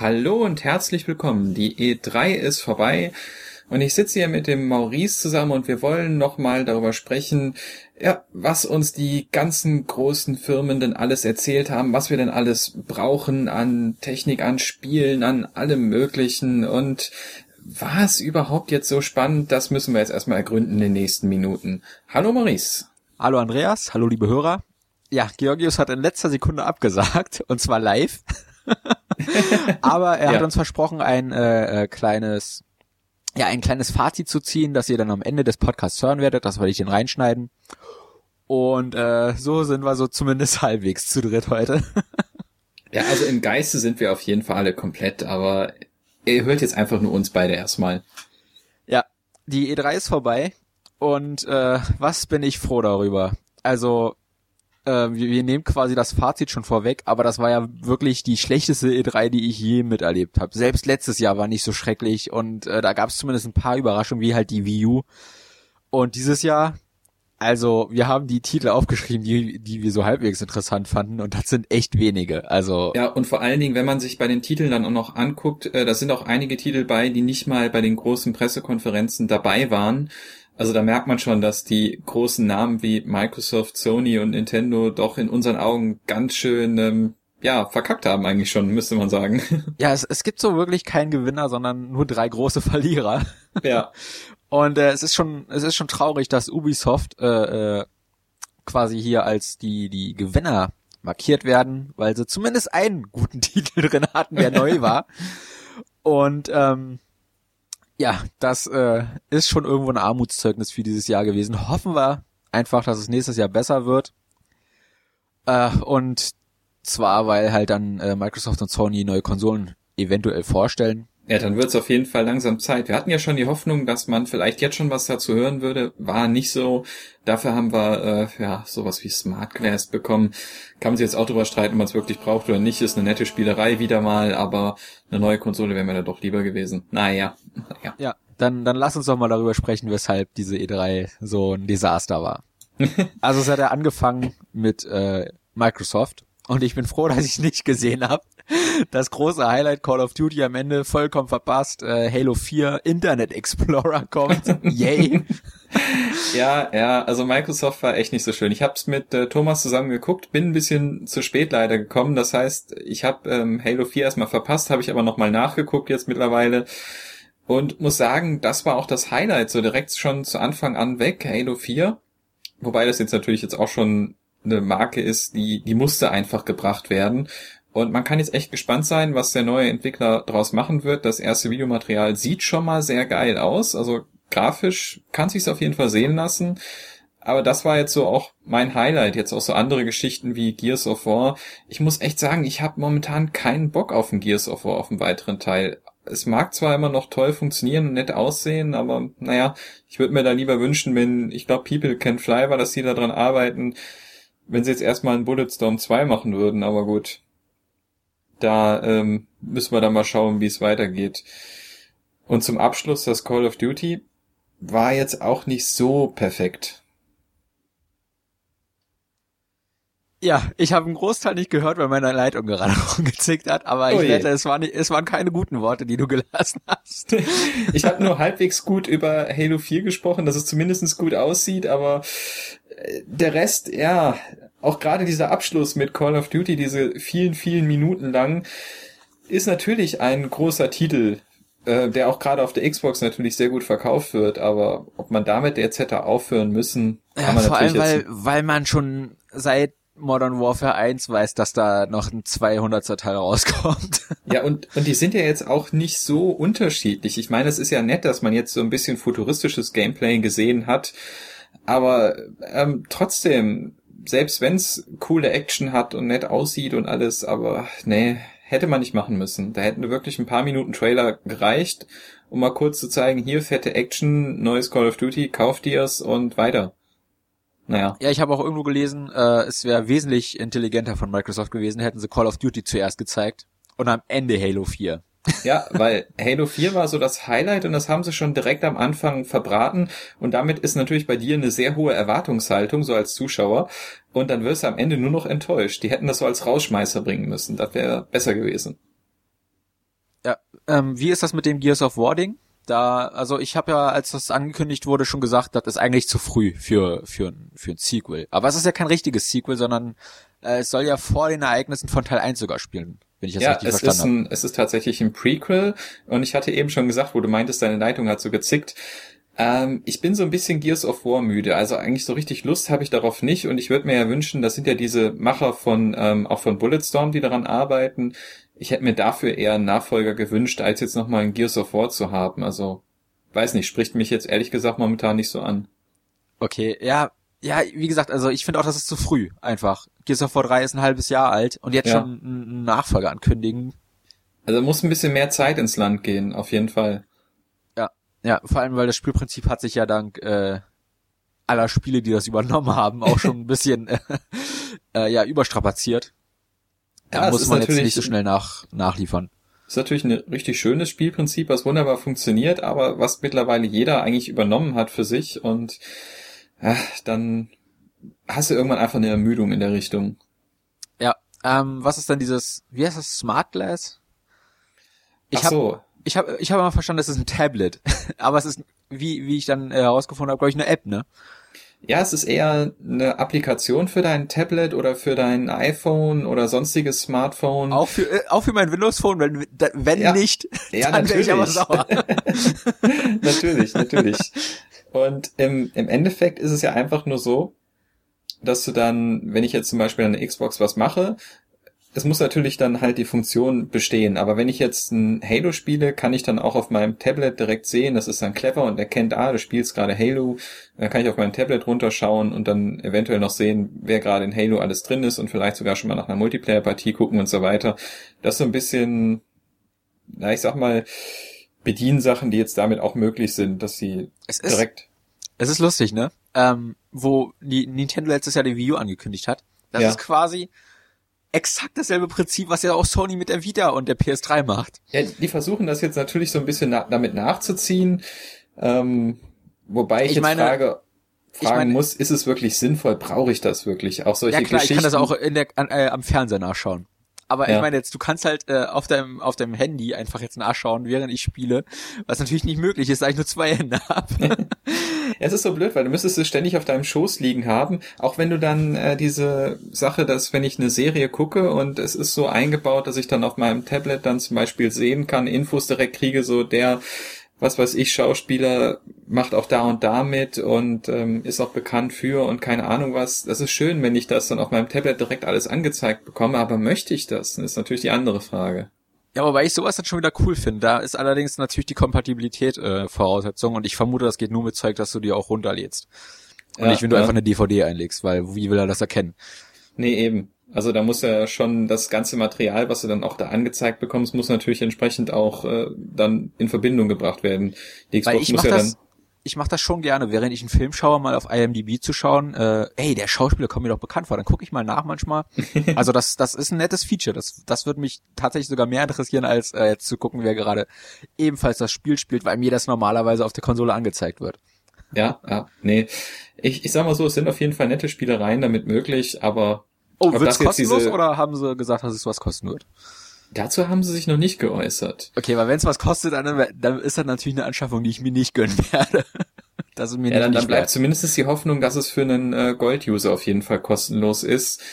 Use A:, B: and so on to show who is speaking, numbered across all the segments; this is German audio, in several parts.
A: Hallo und herzlich willkommen. Die E3 ist vorbei und ich sitze hier mit dem Maurice zusammen und wir wollen nochmal darüber sprechen, ja, was uns die ganzen großen Firmen denn alles erzählt haben, was wir denn alles brauchen an Technik, an Spielen, an allem Möglichen und war es überhaupt jetzt so spannend? Das müssen wir jetzt erstmal ergründen in den nächsten Minuten. Hallo Maurice.
B: Hallo Andreas, hallo liebe Hörer. Ja, Georgios hat in letzter Sekunde abgesagt und zwar live. Aber er hat uns versprochen, ein kleines Fazit zu ziehen, das ihr dann am Ende des Podcasts hören werdet. Das werde ich dann reinschneiden. Und so sind wir so zumindest halbwegs zu dritt heute.
A: Ja, also im Geiste sind wir auf jeden Fall alle komplett, aber ihr hört jetzt einfach nur uns beide erstmal.
B: Ja, die E3 ist vorbei und was bin ich froh darüber. Also wir nehmen quasi das Fazit schon vorweg, aber das war ja wirklich die schlechteste E3, die ich je miterlebt habe. Selbst letztes Jahr war nicht so schrecklich und da gab es zumindest ein paar Überraschungen, wie halt die Wii U. Und dieses Jahr, also wir haben die Titel aufgeschrieben, die wir so halbwegs interessant fanden und das sind echt wenige. Also
A: ja, und vor allen Dingen, wenn man sich bei den Titeln dann auch noch anguckt, da sind auch einige Titel bei, die nicht mal bei den großen Pressekonferenzen dabei waren. Also da merkt man schon, dass die großen Namen wie Microsoft, Sony und Nintendo doch in unseren Augen ganz schön, verkackt haben eigentlich schon, müsste man sagen.
B: Ja, es gibt so wirklich keinen Gewinner, sondern nur 3 große Verlierer.
A: Ja.
B: Und es ist schon traurig, dass Ubisoft quasi hier als die Gewinner markiert werden, weil sie zumindest einen guten Titel drin hatten, der neu war. Und ja, das ist schon irgendwo ein Armutszeugnis für dieses Jahr gewesen. Hoffen wir einfach, dass es nächstes Jahr besser wird. Und zwar, weil halt dann Microsoft und Sony neue Konsolen eventuell vorstellen.
A: Ja, dann wird's auf jeden Fall langsam Zeit. Wir hatten ja schon die Hoffnung, dass man vielleicht jetzt schon was dazu hören würde. War nicht so. Dafür haben wir sowas wie Smart Glass bekommen. Kann man sich jetzt auch drüber streiten, ob man es wirklich braucht oder nicht. Ist eine nette Spielerei wieder mal, aber eine neue Konsole wäre mir da doch lieber gewesen. Naja.
B: Ja, dann lass uns doch mal darüber sprechen, weshalb diese E3 so ein Desaster war. Also es hat ja angefangen mit Microsoft. Und ich bin froh, dass ich nicht gesehen habe. Das große Highlight Call of Duty am Ende vollkommen verpasst. Halo 4 Internet Explorer kommt. Yay.
A: Ja, also Microsoft war echt nicht so schön. Ich habe es mit Thomas zusammen geguckt, bin ein bisschen zu spät leider gekommen. Das heißt, ich habe Halo 4 erstmal verpasst, habe ich aber nochmal nachgeguckt jetzt mittlerweile. Und muss sagen, das war auch das Highlight, so direkt schon zu Anfang an weg, Halo 4. Wobei das jetzt natürlich jetzt auch schon eine Marke ist, die musste einfach gebracht werden. Und man kann jetzt echt gespannt sein, was der neue Entwickler draus machen wird. Das erste Videomaterial sieht schon mal sehr geil aus. Also grafisch kann sich's auf jeden Fall sehen lassen. Aber das war jetzt so auch mein Highlight. Jetzt auch so andere Geschichten wie Gears of War. Ich muss echt sagen, ich habe momentan keinen Bock auf ein Gears of War, auf einen weiteren Teil. Es mag zwar immer noch toll funktionieren und nett aussehen, aber naja, ich würde mir da lieber wünschen, ich glaube People Can Fly war, dass die da dran arbeiten, wenn sie jetzt erstmal einen Bulletstorm 2 machen würden, aber gut. Da müssen wir dann mal schauen, wie es weitergeht. Und zum Abschluss, das Call of Duty war jetzt auch nicht so perfekt.
B: Ja, ich habe einen Großteil nicht gehört, weil meine Leitung gerade rumgezickt hat, aber ich wette, es waren keine guten Worte, die du gelassen hast.
A: Ich habe nur halbwegs gut über Halo 4 gesprochen, dass es zumindest gut aussieht, aber der Rest, ja, auch gerade dieser Abschluss mit Call of Duty, diese vielen, vielen Minuten lang, ist natürlich ein großer Titel, der auch gerade auf der Xbox natürlich sehr gut verkauft wird, aber ob man damit jetzt hätte aufhören müssen, kann man
B: vor
A: natürlich
B: allem,
A: jetzt...
B: weil man schon seit Modern Warfare 1 weiß, dass da noch ein 200er Teil rauskommt.
A: Ja, und die sind ja jetzt auch nicht so unterschiedlich. Ich meine, es ist ja nett, dass man jetzt so ein bisschen futuristisches Gameplay gesehen hat, aber trotzdem, selbst wenn's coole Action hat und nett aussieht und alles, aber nee, hätte man nicht machen müssen. Da hätten wirklich ein paar Minuten Trailer gereicht, um mal kurz zu zeigen, hier fette Action, neues Call of Duty, kauft ihr's und weiter. Naja.
B: Ja, ich habe auch irgendwo gelesen, es wäre wesentlich intelligenter von Microsoft gewesen, hätten sie Call of Duty zuerst gezeigt und am Ende Halo 4.
A: Ja, weil Halo 4 war so das Highlight und das haben sie schon direkt am Anfang verbraten und damit ist natürlich bei dir eine sehr hohe Erwartungshaltung, so als Zuschauer, und dann wirst du am Ende nur noch enttäuscht. Die hätten das so als Rausschmeißer bringen müssen, das wäre besser gewesen.
B: Ja, wie ist das mit dem Gears of War Ding? Also ich habe ja, als das angekündigt wurde, schon gesagt, das ist eigentlich zu früh für ein Sequel. Aber es ist ja kein richtiges Sequel, sondern es soll ja vor den Ereignissen von Teil 1 sogar spielen, wenn ich das richtig verstanden habe.
A: Es ist tatsächlich ein Prequel und ich hatte eben schon gesagt, wo du meintest, deine Leitung hat so gezickt. Ich bin so ein bisschen Gears of War müde, also eigentlich so richtig Lust habe ich darauf nicht und ich würde mir ja wünschen, das sind ja diese Macher von auch von Bulletstorm, die daran arbeiten. Ich hätte mir dafür eher einen Nachfolger gewünscht, als jetzt nochmal ein Gears of War zu haben. Also, weiß nicht, spricht mich jetzt ehrlich gesagt momentan nicht so an.
B: Okay, ja, wie gesagt, also ich finde auch, das ist zu früh, einfach. Gears of War 3 ist ein halbes Jahr alt und jetzt schon einen Nachfolger ankündigen.
A: Also muss ein bisschen mehr Zeit ins Land gehen, auf jeden Fall.
B: Ja, vor allem, weil das Spielprinzip hat sich ja dank aller Spiele, die das übernommen haben, auch schon ein bisschen überstrapaziert. Da muss man jetzt nicht so schnell nachliefern.
A: Ist natürlich ein richtig schönes Spielprinzip, was wunderbar funktioniert, aber was mittlerweile jeder eigentlich übernommen hat für sich und dann hast du irgendwann einfach eine Ermüdung in der Richtung.
B: Ja, was ist denn dieses, wie heißt das, Smart Glass? Ich habe mal verstanden, das ist ein Tablet, aber es ist, wie ich dann herausgefunden habe, glaube ich, eine App, ne?
A: Ja, es ist eher eine Applikation für dein Tablet oder für dein iPhone oder sonstiges Smartphone.
B: Auch für mein Windows-Phone, wenn
A: ja.
B: nicht, dann wäre ich aber sauer.
A: Natürlich. Und im Endeffekt ist es ja einfach nur so, dass du dann, wenn ich jetzt zum Beispiel an der Xbox was mache, es muss natürlich dann halt die Funktion bestehen, aber wenn ich jetzt ein Halo spiele, kann ich dann auch auf meinem Tablet direkt sehen, das ist dann clever und erkennt, du spielst gerade Halo, dann kann ich auf meinem Tablet runterschauen und dann eventuell noch sehen, wer gerade in Halo alles drin ist und vielleicht sogar schon mal nach einer Multiplayer-Partie gucken und so weiter. Das ist so ein bisschen, ich sag mal, Bediensachen, die jetzt damit auch möglich sind, dass sie direkt...
B: Es ist lustig, ne? Wo die Nintendo letztes Jahr die Wii U angekündigt hat. Das ist quasi exakt dasselbe Prinzip, was ja auch Sony mit der Vita und der PS3 macht.
A: Ja, die versuchen das jetzt natürlich so ein bisschen damit nachzuziehen, wobei ich jetzt fragen muss, ist es wirklich sinnvoll, brauche ich das wirklich? Auch solche Geschichten?
B: Ich kann das auch am Fernseher nachschauen. Aber ich meine jetzt, du kannst halt auf deinem Handy einfach jetzt nachschauen, während ich spiele, was natürlich nicht möglich ist, da ich nur 2 Hände habe.
A: Es ist so blöd, weil du müsstest es ständig auf deinem Schoß liegen haben, auch wenn du dann diese Sache, dass wenn ich eine Serie gucke und es ist so eingebaut, dass ich dann auf meinem Tablet dann zum Beispiel sehen kann, Infos direkt kriege, so der, was weiß ich, Schauspieler macht auch da und da mit und ist auch bekannt für und keine Ahnung was. Das ist schön, wenn ich das dann auf meinem Tablet direkt alles angezeigt bekomme, aber möchte ich das? Das ist natürlich die andere Frage.
B: Ja, wobei ich sowas dann schon wieder cool finde. Da ist allerdings natürlich die Kompatibilität Voraussetzung und ich vermute, das geht nur mit Zeug, dass du dir auch runterlädst. Und nicht, wenn du einfach eine DVD einlegst, weil wie will er das erkennen? Nee,
A: eben. Also da muss ja schon das ganze Material, was du dann auch da angezeigt bekommst, muss natürlich entsprechend auch dann in Verbindung gebracht werden. Die Xbox muss ja dann...
B: Ich mache das schon gerne, während ich einen Film schaue, mal auf IMDb zu schauen, der Schauspieler kommt mir doch bekannt vor, dann gucke ich mal nach manchmal. Also das ist ein nettes Feature, das würde mich tatsächlich sogar mehr interessieren, als jetzt zu gucken, wer gerade ebenfalls das Spiel spielt, weil mir das normalerweise auf der Konsole angezeigt wird.
A: Nee. Ich sag mal so, es sind auf jeden Fall nette Spielereien damit möglich, aber...
B: Oh, wird's kostenlos oder haben sie gesagt, dass es was kosten wird?
A: Dazu haben sie sich noch nicht geäußert.
B: Okay, weil wenn es was kostet, dann ist das natürlich eine Anschaffung, die ich mir nicht gönnen werde. Das ist mir
A: dann bleibt zumindest die Hoffnung, dass es für einen Gold-User auf jeden Fall kostenlos ist.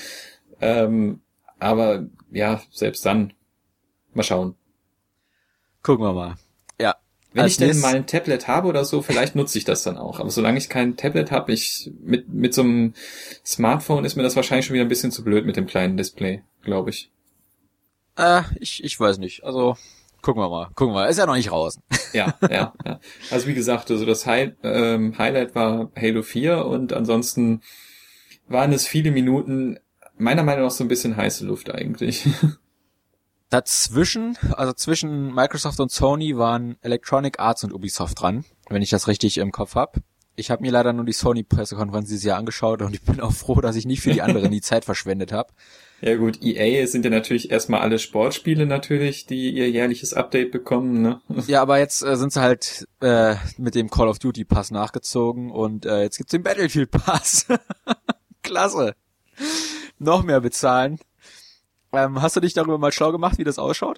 A: Aber ja, selbst dann. Mal schauen.
B: Gucken wir mal. Ja.
A: Wenn ich denn mal ein Tablet habe oder so, vielleicht nutze ich das dann auch. Aber solange ich kein Tablet habe, mit so einem Smartphone ist mir das wahrscheinlich schon wieder ein bisschen zu blöd mit dem kleinen Display, glaube ich.
B: Ich weiß nicht. Also gucken wir mal. Ist ja noch nicht raus.
A: Ja. Also wie gesagt, also das Highlight war Halo 4 und ansonsten waren es viele Minuten, meiner Meinung nach so ein bisschen heiße Luft eigentlich.
B: Zwischen Microsoft und Sony waren Electronic Arts und Ubisoft dran, wenn ich das richtig im Kopf habe. Ich habe mir leider nur die Sony-Pressekonferenz dieses Jahr angeschaut und ich bin auch froh, dass ich nicht für die anderen die Zeit verschwendet habe.
A: Ja gut, EA sind ja natürlich erstmal alle Sportspiele natürlich, die ihr jährliches Update bekommen, ne?
B: Ja, aber jetzt sind sie halt mit dem Call of Duty Pass nachgezogen und jetzt gibt's den Battlefield Pass. Klasse. Noch mehr bezahlen. Hast du dich darüber mal schlau gemacht, wie das ausschaut?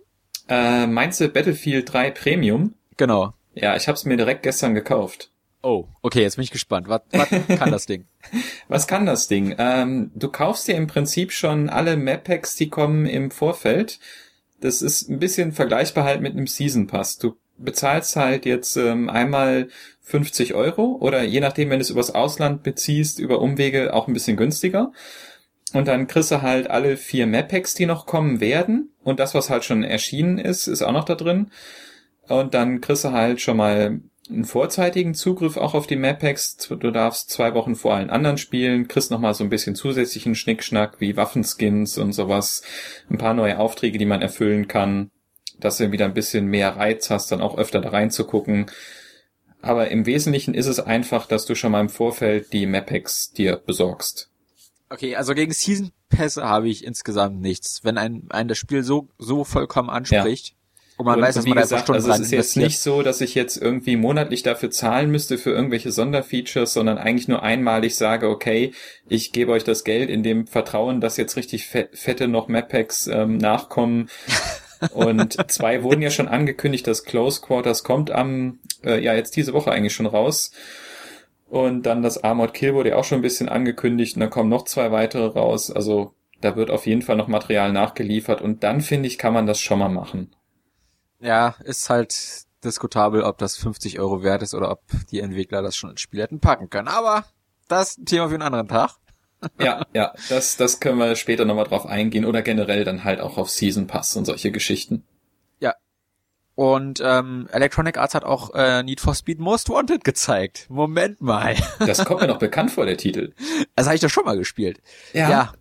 A: Meinst du Battlefield 3 Premium?
B: Genau.
A: Ja, ich hab's mir direkt gestern gekauft.
B: Oh, okay, jetzt bin ich gespannt. Was kann das Ding?
A: Was kann das Ding? Du kaufst dir im Prinzip schon alle Map-Packs, die kommen im Vorfeld. Das ist ein bisschen vergleichbar halt mit einem Season Pass. Du bezahlst halt jetzt einmal 50 € oder je nachdem, wenn du es übers Ausland beziehst, über Umwege auch ein bisschen günstiger. Und dann kriegst du halt alle 4 Map-Packs, die noch kommen werden. Und das, was halt schon erschienen ist, ist auch noch da drin. Und dann kriegst du halt schon mal einen vorzeitigen Zugriff auch auf die Map-Packs. Du darfst 2 Wochen vor allen anderen spielen, kriegst noch mal so ein bisschen zusätzlichen Schnickschnack wie Waffenskins und sowas. Ein paar neue Aufträge, die man erfüllen kann, dass du wieder ein bisschen mehr Reiz hast, dann auch öfter da reinzugucken. Aber im Wesentlichen ist es einfach, dass du schon mal im Vorfeld die Map-Packs dir besorgst.
B: Okay, also gegen Season Pässe habe ich insgesamt nichts. Wenn ein das Spiel so vollkommen anspricht und man weiß, dass man da einfach Stunden
A: also es ist jetzt nicht so, dass ich jetzt irgendwie monatlich dafür zahlen müsste für irgendwelche Sonderfeatures, sondern eigentlich nur einmalig sage, okay, ich gebe euch das Geld in dem Vertrauen, dass jetzt richtig fette noch Map-Packs nachkommen. Und 2 wurden ja schon angekündigt, dass Close Quarters kommt jetzt diese Woche eigentlich schon raus. Und dann das Armored Kill wurde ja auch schon ein bisschen angekündigt und dann kommen noch 2 weitere raus. Also da wird auf jeden Fall noch Material nachgeliefert und dann, finde ich, kann man das schon mal machen.
B: Ja, ist halt diskutabel, ob das 50 € wert ist oder ob die Entwickler das schon ins Spiel hätten packen können. Aber das ist ein Thema für einen anderen Tag.
A: Ja, das können wir später nochmal drauf eingehen oder generell dann halt auch auf Season Pass und solche Geschichten.
B: Ja. Und Electronic Arts hat auch Need for Speed Most Wanted gezeigt. Moment mal.
A: Das kommt mir noch bekannt vor, der Titel.
B: Also habe ich doch schon mal gespielt. Ja,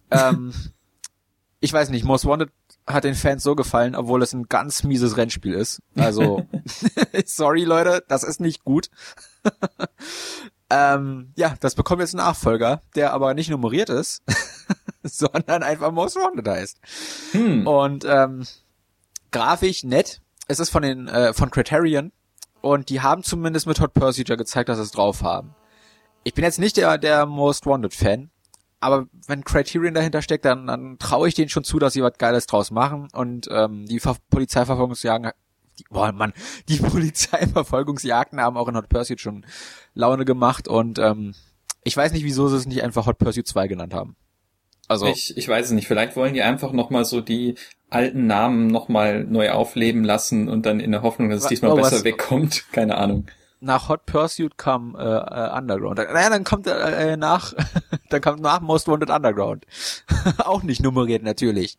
B: ich weiß nicht, Most Wanted hat den Fans so gefallen, obwohl es ein ganz mieses Rennspiel ist. Also, sorry Leute, das ist nicht gut. Das bekommt jetzt einen Nachfolger, der aber nicht nummeriert ist, sondern einfach Most Wanted heißt. Und grafisch nett. Es ist von Criterion und die haben zumindest mit Hot Pursuit gezeigt, dass sie es drauf haben. Ich bin jetzt nicht der Most Wanted Fan, aber wenn Criterion dahinter steckt, dann traue ich denen schon zu, dass sie was Geiles draus machen und die Polizeiverfolgungsjagden die Polizeiverfolgungsjagden haben auch in Hot Pursuit schon Laune gemacht und ich weiß nicht, wieso sie es nicht einfach Hot Pursuit 2 genannt haben. Also
A: ich weiß es nicht, vielleicht wollen die einfach nochmal so die alten Namen nochmal neu aufleben lassen und dann in der Hoffnung, dass es diesmal besser wegkommt. Keine Ahnung.
B: Nach Hot Pursuit kam Underground. Dann kommt dann kommt nach Most Wanted Underground. Auch nicht nummeriert natürlich.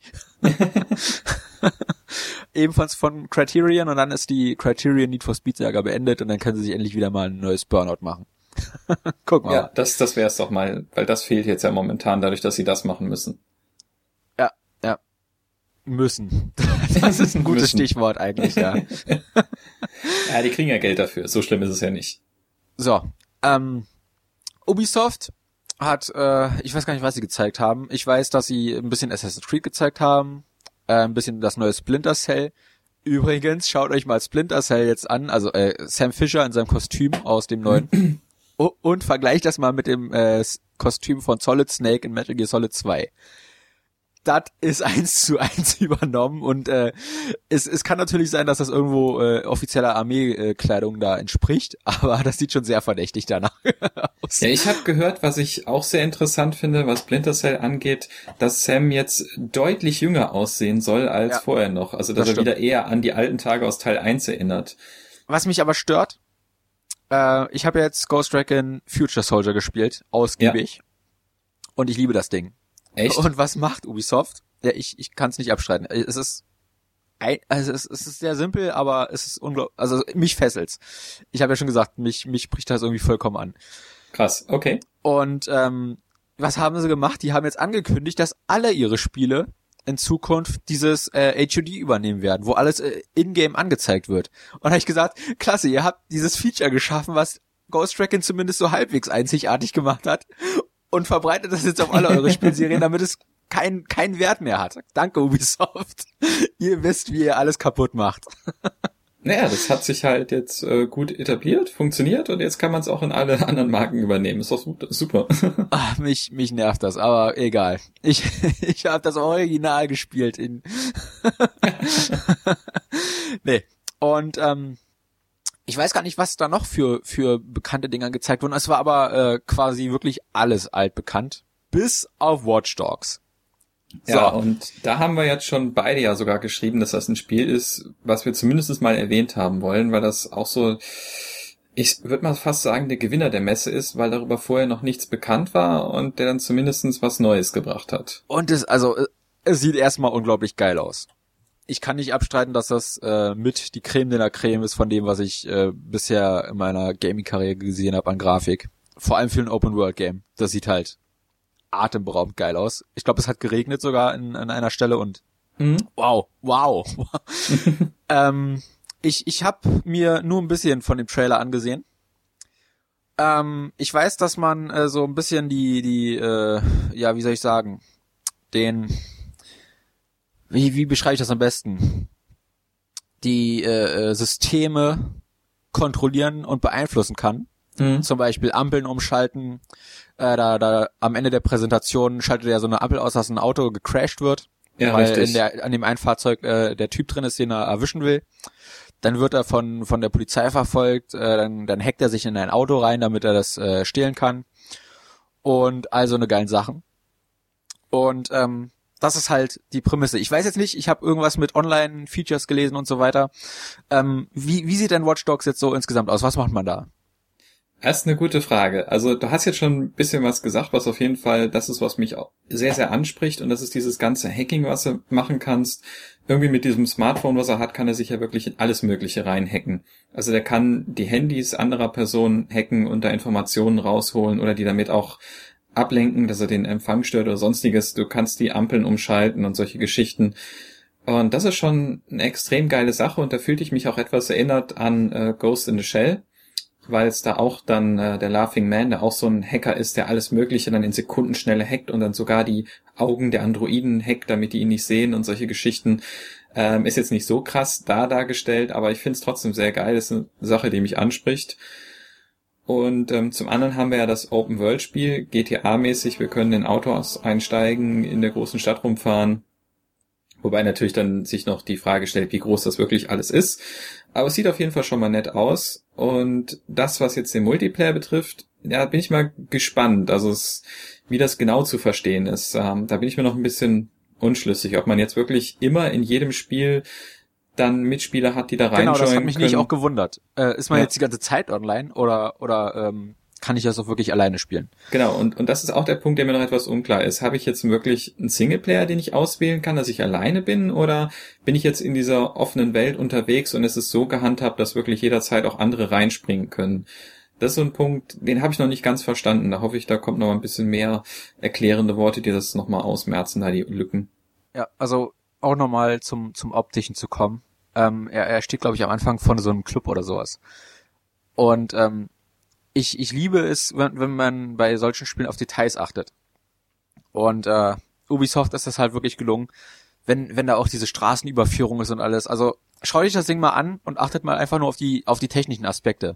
B: Ebenfalls von Criterion und dann ist die Criterion Need for Speed Saga beendet und dann können sie sich endlich wieder mal ein neues Burnout machen. Guck mal.
A: Ja, das wär's doch mal, weil das fehlt jetzt ja momentan dadurch, dass sie das machen müssen.
B: Ja. Müssen. Das ist ein gutes Stichwort eigentlich, ja.
A: Ja, die kriegen ja Geld dafür. So schlimm ist es ja nicht.
B: So, Ubisoft hat, ich weiß gar nicht, was sie gezeigt haben. Ich weiß, dass sie ein bisschen Assassin's Creed gezeigt haben, ein bisschen das neue Splinter Cell. Übrigens, schaut euch mal Splinter Cell jetzt an, also Sam Fisher in seinem Kostüm aus dem neuen und vergleicht das mal mit dem Kostüm von Solid Snake in Metal Gear Solid 2. Das ist 1:1 übernommen und es kann natürlich sein, dass das irgendwo offizieller Armeekleidung da entspricht, aber das sieht schon sehr verdächtig danach aus.
A: Ja, ich habe gehört, was ich auch sehr interessant finde, was Splinter Cell angeht, dass Sam jetzt deutlich jünger aussehen soll als vorher noch. Also dass er wieder eher an die alten Tage aus Teil 1 erinnert.
B: Was mich aber stört, ich habe jetzt Ghost Recon Future Soldier gespielt, ausgiebig, und ich liebe das Ding.
A: Echt?
B: Und was macht Ubisoft? Ja, ich kann es nicht abstreiten. Es ist sehr simpel, aber es ist unglaublich, also mich fesselt's. Ich habe ja schon gesagt, mich spricht das irgendwie vollkommen an.
A: Krass, okay.
B: Und was haben sie gemacht? Die haben jetzt angekündigt, dass alle ihre Spiele in Zukunft dieses HUD übernehmen werden, wo alles in-game angezeigt wird. Und da habe ich gesagt, klasse, ihr habt dieses Feature geschaffen, was Ghost Recon zumindest so halbwegs einzigartig gemacht hat. Und verbreitet das jetzt auf alle eure Spielserien, damit es keinen Wert mehr hat. Danke, Ubisoft. Ihr wisst, wie ihr alles kaputt macht.
A: Naja, das hat sich halt jetzt gut etabliert, funktioniert und jetzt kann man es auch in alle anderen Marken übernehmen. Ist doch super.
B: Ach, mich nervt das, aber egal. Ich habe das Original gespielt in nee. Und ich weiß gar nicht, was da noch für bekannte Dinger gezeigt wurden. Es war aber quasi wirklich alles altbekannt, bis auf Watch Dogs. So.
A: Ja, und da haben wir jetzt schon beide ja sogar geschrieben, dass das ein Spiel ist, was wir zumindest mal erwähnt haben wollen, weil das auch so, ich würde mal fast sagen, der Gewinner der Messe ist, weil darüber vorher noch nichts bekannt war und der dann zumindest was Neues gebracht hat.
B: Und es sieht erstmal unglaublich geil aus. Ich kann nicht abstreiten, dass das mit die Creme de la Creme ist von dem, was ich bisher in meiner Gaming-Karriere gesehen habe an Grafik. Vor allem für ein Open-World-Game. Das sieht halt atemberaubend geil aus. Ich glaube, es hat geregnet sogar an einer Stelle und wow. Ich habe mir nur ein bisschen von dem Trailer angesehen. Ich weiß, dass man so ein bisschen die ja, wie soll ich sagen, wie beschreibe ich das am besten? Die Systeme kontrollieren und beeinflussen kann. Zum Beispiel Ampeln umschalten. Da am Ende der Präsentation schaltet er so eine Ampel aus, dass ein Auto gecrashed wird,
A: ja,
B: weil
A: richtig.
B: an dem einen Fahrzeug der Typ drin ist, den er erwischen will. Dann wird er von der Polizei verfolgt, dann hackt er sich in ein Auto rein, damit er das stehlen kann. Und also eine geilen Sachen. Und das ist halt die Prämisse. Ich weiß jetzt nicht, ich habe irgendwas mit Online-Features gelesen und so weiter. Wie sieht denn Watch Dogs jetzt so insgesamt aus? Was macht man da?
A: Das ist eine gute Frage. Also du hast jetzt schon ein bisschen was gesagt, was auf jeden Fall das ist, was mich auch sehr, sehr anspricht. Und das ist dieses ganze Hacking, was du machen kannst. Irgendwie mit diesem Smartphone, was er hat, kann er sich ja wirklich in alles Mögliche reinhacken. Also der kann die Handys anderer Personen hacken und da Informationen rausholen oder die damit auch ablenken, dass er den Empfang stört oder sonstiges. Du kannst die Ampeln umschalten und solche Geschichten. Und das ist schon eine extrem geile Sache und da fühlte ich mich auch etwas erinnert an Ghost in the Shell, weil es da auch dann der Laughing Man, der auch so ein Hacker ist, der alles Mögliche dann in Sekundenschnelle hackt und dann sogar die Augen der Androiden hackt, damit die ihn nicht sehen und solche Geschichten. Ist jetzt nicht so krass dargestellt, aber ich finde es trotzdem sehr geil. Das ist eine Sache, die mich anspricht. Und zum anderen haben wir ja das Open-World-Spiel, GTA-mäßig. Wir können in Autos einsteigen, in der großen Stadt rumfahren. Wobei natürlich dann sich noch die Frage stellt, wie groß das wirklich alles ist. Aber es sieht auf jeden Fall schon mal nett aus. Und das, was jetzt den Multiplayer betrifft, ja, bin ich mal gespannt. Also wie das genau zu verstehen ist. Da bin ich mir noch ein bisschen unschlüssig, ob man jetzt wirklich immer in jedem Spiel dann Mitspieler hat, die da reinjoinen können.
B: Genau, das hat mich nicht auch gewundert. Ist man
A: Ja.
B: jetzt die ganze Zeit online oder kann ich das auch wirklich alleine spielen?
A: Genau, und das ist auch der Punkt, der mir noch etwas unklar ist. Habe ich jetzt wirklich einen Singleplayer, den ich auswählen kann, dass ich alleine bin, oder bin ich jetzt in dieser offenen Welt unterwegs und es ist so gehandhabt, dass wirklich jederzeit auch andere reinspringen können? Das ist so ein Punkt, den habe ich noch nicht ganz verstanden. Da hoffe ich, da kommt noch ein bisschen mehr erklärende Worte, die das nochmal ausmerzen, da die Lücken.
B: Ja, also auch nochmal zum Optischen zu kommen. Er steht, glaube ich, am Anfang von so einem Club oder sowas. Und ich liebe es, wenn man bei solchen Spielen auf Details achtet. Und Ubisoft ist das halt wirklich gelungen, wenn da auch diese Straßenüberführung ist und alles. Also schau dich das Ding mal an und achtet mal einfach nur auf die technischen Aspekte.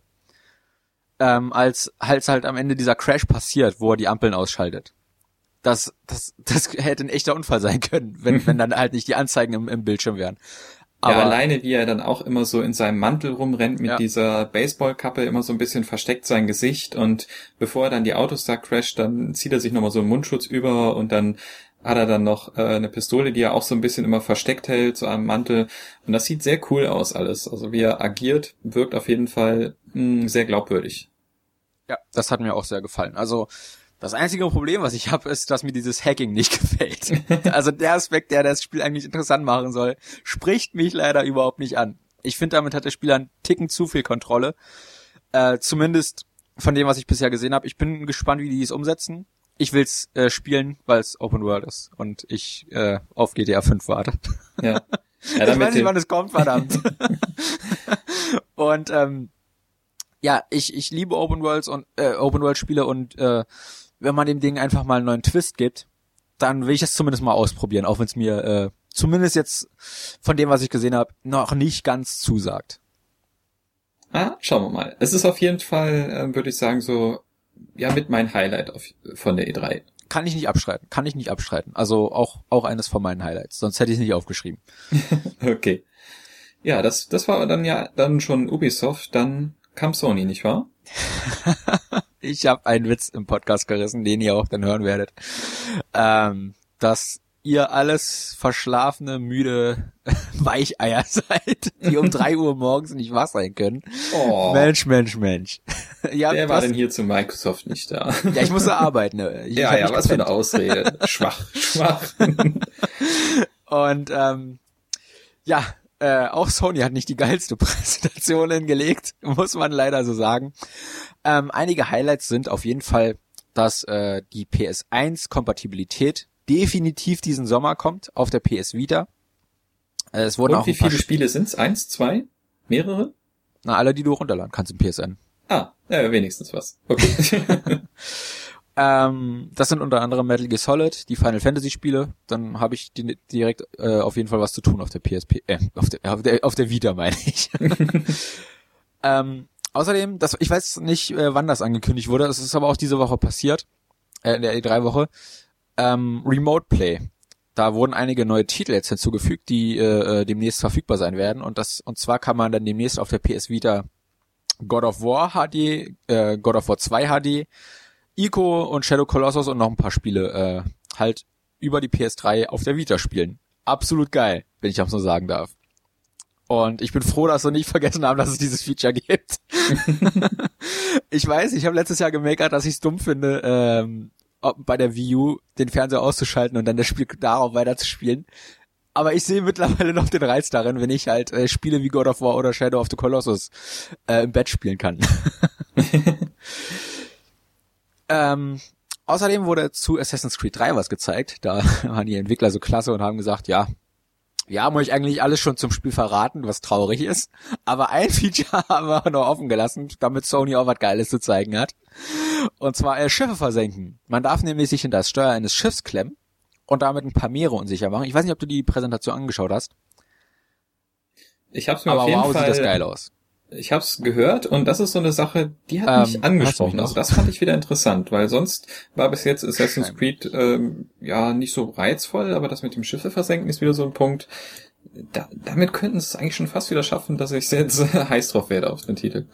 B: Als halt am Ende dieser Crash passiert, wo er die Ampeln ausschaltet. Das hätte ein echter Unfall sein können, wenn dann halt nicht die Anzeigen im Bildschirm wären. Aber
A: ja, alleine wie er dann auch immer so in seinem Mantel rumrennt mit dieser Baseballkappe, immer so ein bisschen versteckt sein Gesicht, und bevor er dann die Autos da crasht, dann zieht er sich nochmal so einen Mundschutz über und dann hat er dann noch eine Pistole, die er auch so ein bisschen immer versteckt hält, so am Mantel, und das sieht sehr cool aus alles. Also wie er agiert, wirkt auf jeden Fall sehr glaubwürdig.
B: Ja, das hat mir auch sehr gefallen. Also das einzige Problem, was ich habe, ist, dass mir dieses Hacking nicht gefällt. Also der Aspekt, der das Spiel eigentlich interessant machen soll, spricht mich leider überhaupt nicht an. Ich finde, damit hat der Spieler einen Ticken zu viel Kontrolle. Zumindest von dem, was ich bisher gesehen habe. Ich bin gespannt, wie die es umsetzen. Ich will's spielen, weil es Open World ist und ich auf GTA 5 warte.
A: Ja.
B: Ich weiß nicht, wann es kommt, verdammt. Und ja, ich liebe Open Worlds und Open World Spiele, und wenn man dem Ding einfach mal einen neuen Twist gibt, dann will ich das zumindest mal ausprobieren, auch wenn es mir zumindest jetzt von dem, was ich gesehen habe, noch nicht ganz zusagt.
A: Schauen wir mal. Es ist auf jeden Fall, würde ich sagen, so, ja, mit mein Highlight von der E3.
B: Kann ich nicht abstreiten. Also auch eines von meinen Highlights. Sonst hätte ich es nicht aufgeschrieben.
A: Okay. Ja, das war dann schon Ubisoft, dann kam Sony, nicht wahr?
B: Ich habe einen Witz im Podcast gerissen, den ihr auch dann hören werdet. Dass ihr alles verschlafene, müde Weicheier seid, die um 3 Uhr morgens nicht wach sein können.
A: Oh.
B: Mensch.
A: Wer war denn hier zu Microsoft nicht da?
B: Ja, ich musste arbeiten.
A: Ja, was für eine Ausrede. Schwach.
B: Und auch Sony hat nicht die geilste Präsentation hingelegt, muss man leider so sagen. Einige Highlights sind auf jeden Fall, dass die PS1-Kompatibilität definitiv diesen Sommer kommt auf der PS Vita. Es wurden
A: Und
B: auch
A: wie viele Spiele sind's? 1, 2? Mehrere?
B: Na, alle, die du runterladen kannst im PSN.
A: Wenigstens was. Okay.
B: Das sind unter anderem Metal Gear Solid, die Final Fantasy Spiele. Dann habe ich direkt auf jeden Fall was zu tun auf der PSP, auf der Vita meine ich. Außerdem, ich weiß nicht, wann das angekündigt wurde. Es ist aber auch diese Woche passiert, in der E3-Woche. Remote Play. Da wurden einige neue Titel jetzt hinzugefügt, die demnächst verfügbar sein werden. Und zwar kann man dann demnächst auf der PS Vita God of War HD, God of War 2 HD, Ico und Shadow Colossus und noch ein paar Spiele halt über die PS3 auf der Vita spielen. Absolut geil, wenn ich auch so sagen darf. Und ich bin froh, dass wir nicht vergessen haben, dass es dieses Feature gibt. Ich weiß, ich habe letztes Jahr gemeckert, dass ich es dumm finde, bei der Wii U den Fernseher auszuschalten und dann das Spiel darauf weiterzuspielen. Aber ich sehe mittlerweile noch den Reiz darin, wenn ich halt Spiele wie God of War oder Shadow of the Colossus im Bett spielen kann. Außerdem wurde zu Assassin's Creed 3 was gezeigt. Da waren die Entwickler so klasse und haben gesagt, ja, wir haben euch eigentlich alles schon zum Spiel verraten, was traurig ist. Aber ein Feature haben wir noch offen gelassen, damit Sony auch was Geiles zu zeigen hat. Und zwar Schiffe versenken. Man darf nämlich sich in das Steuer eines Schiffs klemmen und damit ein paar Meere unsicher machen. Ich weiß nicht, ob du die Präsentation angeschaut hast.
A: Ich hab's mir auf jeden Fall...
B: sieht das geil aus.
A: Ich hab's gehört und das ist so eine Sache, die hat mich angesprochen. Also das fand ich wieder interessant, weil sonst war bis jetzt Assassin's Creed nicht so reizvoll, aber das mit dem Schiffe versenken ist wieder so ein Punkt. Damit könnten sie es eigentlich schon fast wieder schaffen, dass ich jetzt heiß drauf werde auf den Titel.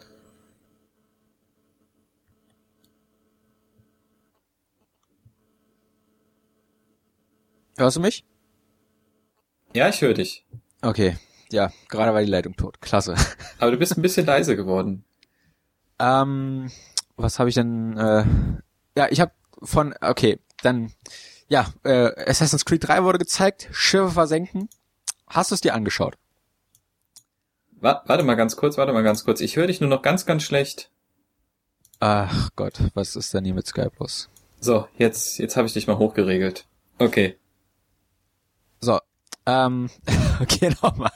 B: Hörst du mich?
A: Ja, ich höre dich.
B: Okay, ja, gerade war die Leitung tot. Klasse.
A: Aber du bist ein bisschen leise geworden.
B: Was habe ich denn? Assassin's Creed 3 wurde gezeigt, Schiffe versenken. Hast du es dir angeschaut?
A: Warte mal ganz kurz. Ich höre dich nur noch ganz, ganz schlecht.
B: Ach Gott, was ist denn hier mit Skype los?
A: So, jetzt habe ich dich mal hochgeregelt. Okay.
B: So, okay, nochmal.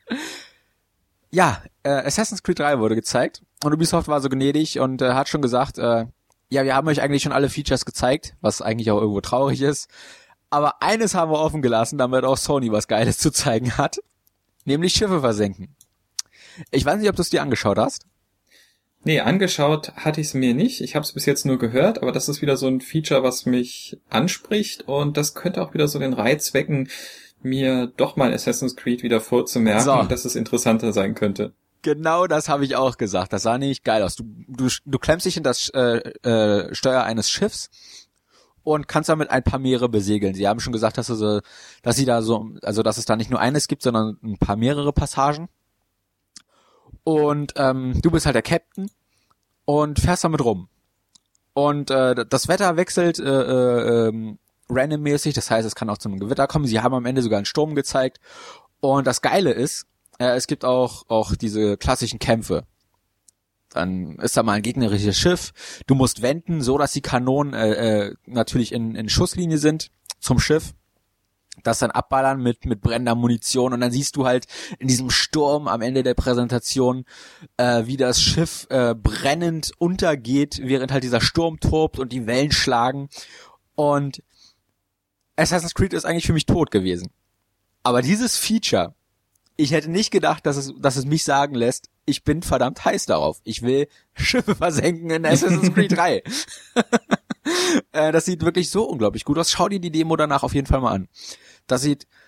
B: Ja, Assassin's Creed 3 wurde gezeigt und Ubisoft war so gnädig und hat schon gesagt, wir haben euch eigentlich schon alle Features gezeigt, was eigentlich auch irgendwo traurig ist, aber eines haben wir offen gelassen, damit auch Sony was Geiles zu zeigen hat, nämlich Schiffe versenken. Ich weiß nicht, ob du es dir angeschaut hast.
A: Nee, angeschaut hatte ich es mir nicht. Ich habe es bis jetzt nur gehört, aber das ist wieder so ein Feature, was mich anspricht und das könnte auch wieder so den Reiz wecken, mir doch mal Assassin's Creed wieder vorzumerken, dass es interessanter sein könnte.
B: Genau das habe ich auch gesagt. Das sah nämlich geil aus. Du klemmst dich in das Steuer eines Schiffs und kannst damit ein paar Meere besegeln. Sie haben schon gesagt, dass es da nicht nur eines gibt, sondern ein paar mehrere Passagen. Und du bist halt der Captain und fährst damit rum. Und das Wetter wechselt randommäßig, das heißt, es kann auch zu einem Gewitter kommen. Sie haben am Ende sogar einen Sturm gezeigt. Und das Geile ist, es gibt auch diese klassischen Kämpfe. Dann ist da mal ein gegnerisches Schiff. Du musst wenden, so dass die Kanonen natürlich in Schusslinie sind zum Schiff. Das dann abballern mit brennender Munition. Und dann siehst du halt in diesem Sturm am Ende der Präsentation, wie das Schiff brennend untergeht, während halt dieser Sturm tobt und die Wellen schlagen. Und Assassin's Creed ist eigentlich für mich tot gewesen. Aber dieses Feature ich hätte nicht gedacht, dass es mich sagen lässt, ich bin verdammt heiß darauf. Ich will Schiffe versenken in Assassin's Creed 3. Das sieht wirklich so unglaublich gut aus. Schau dir die Demo danach auf jeden Fall mal an. Das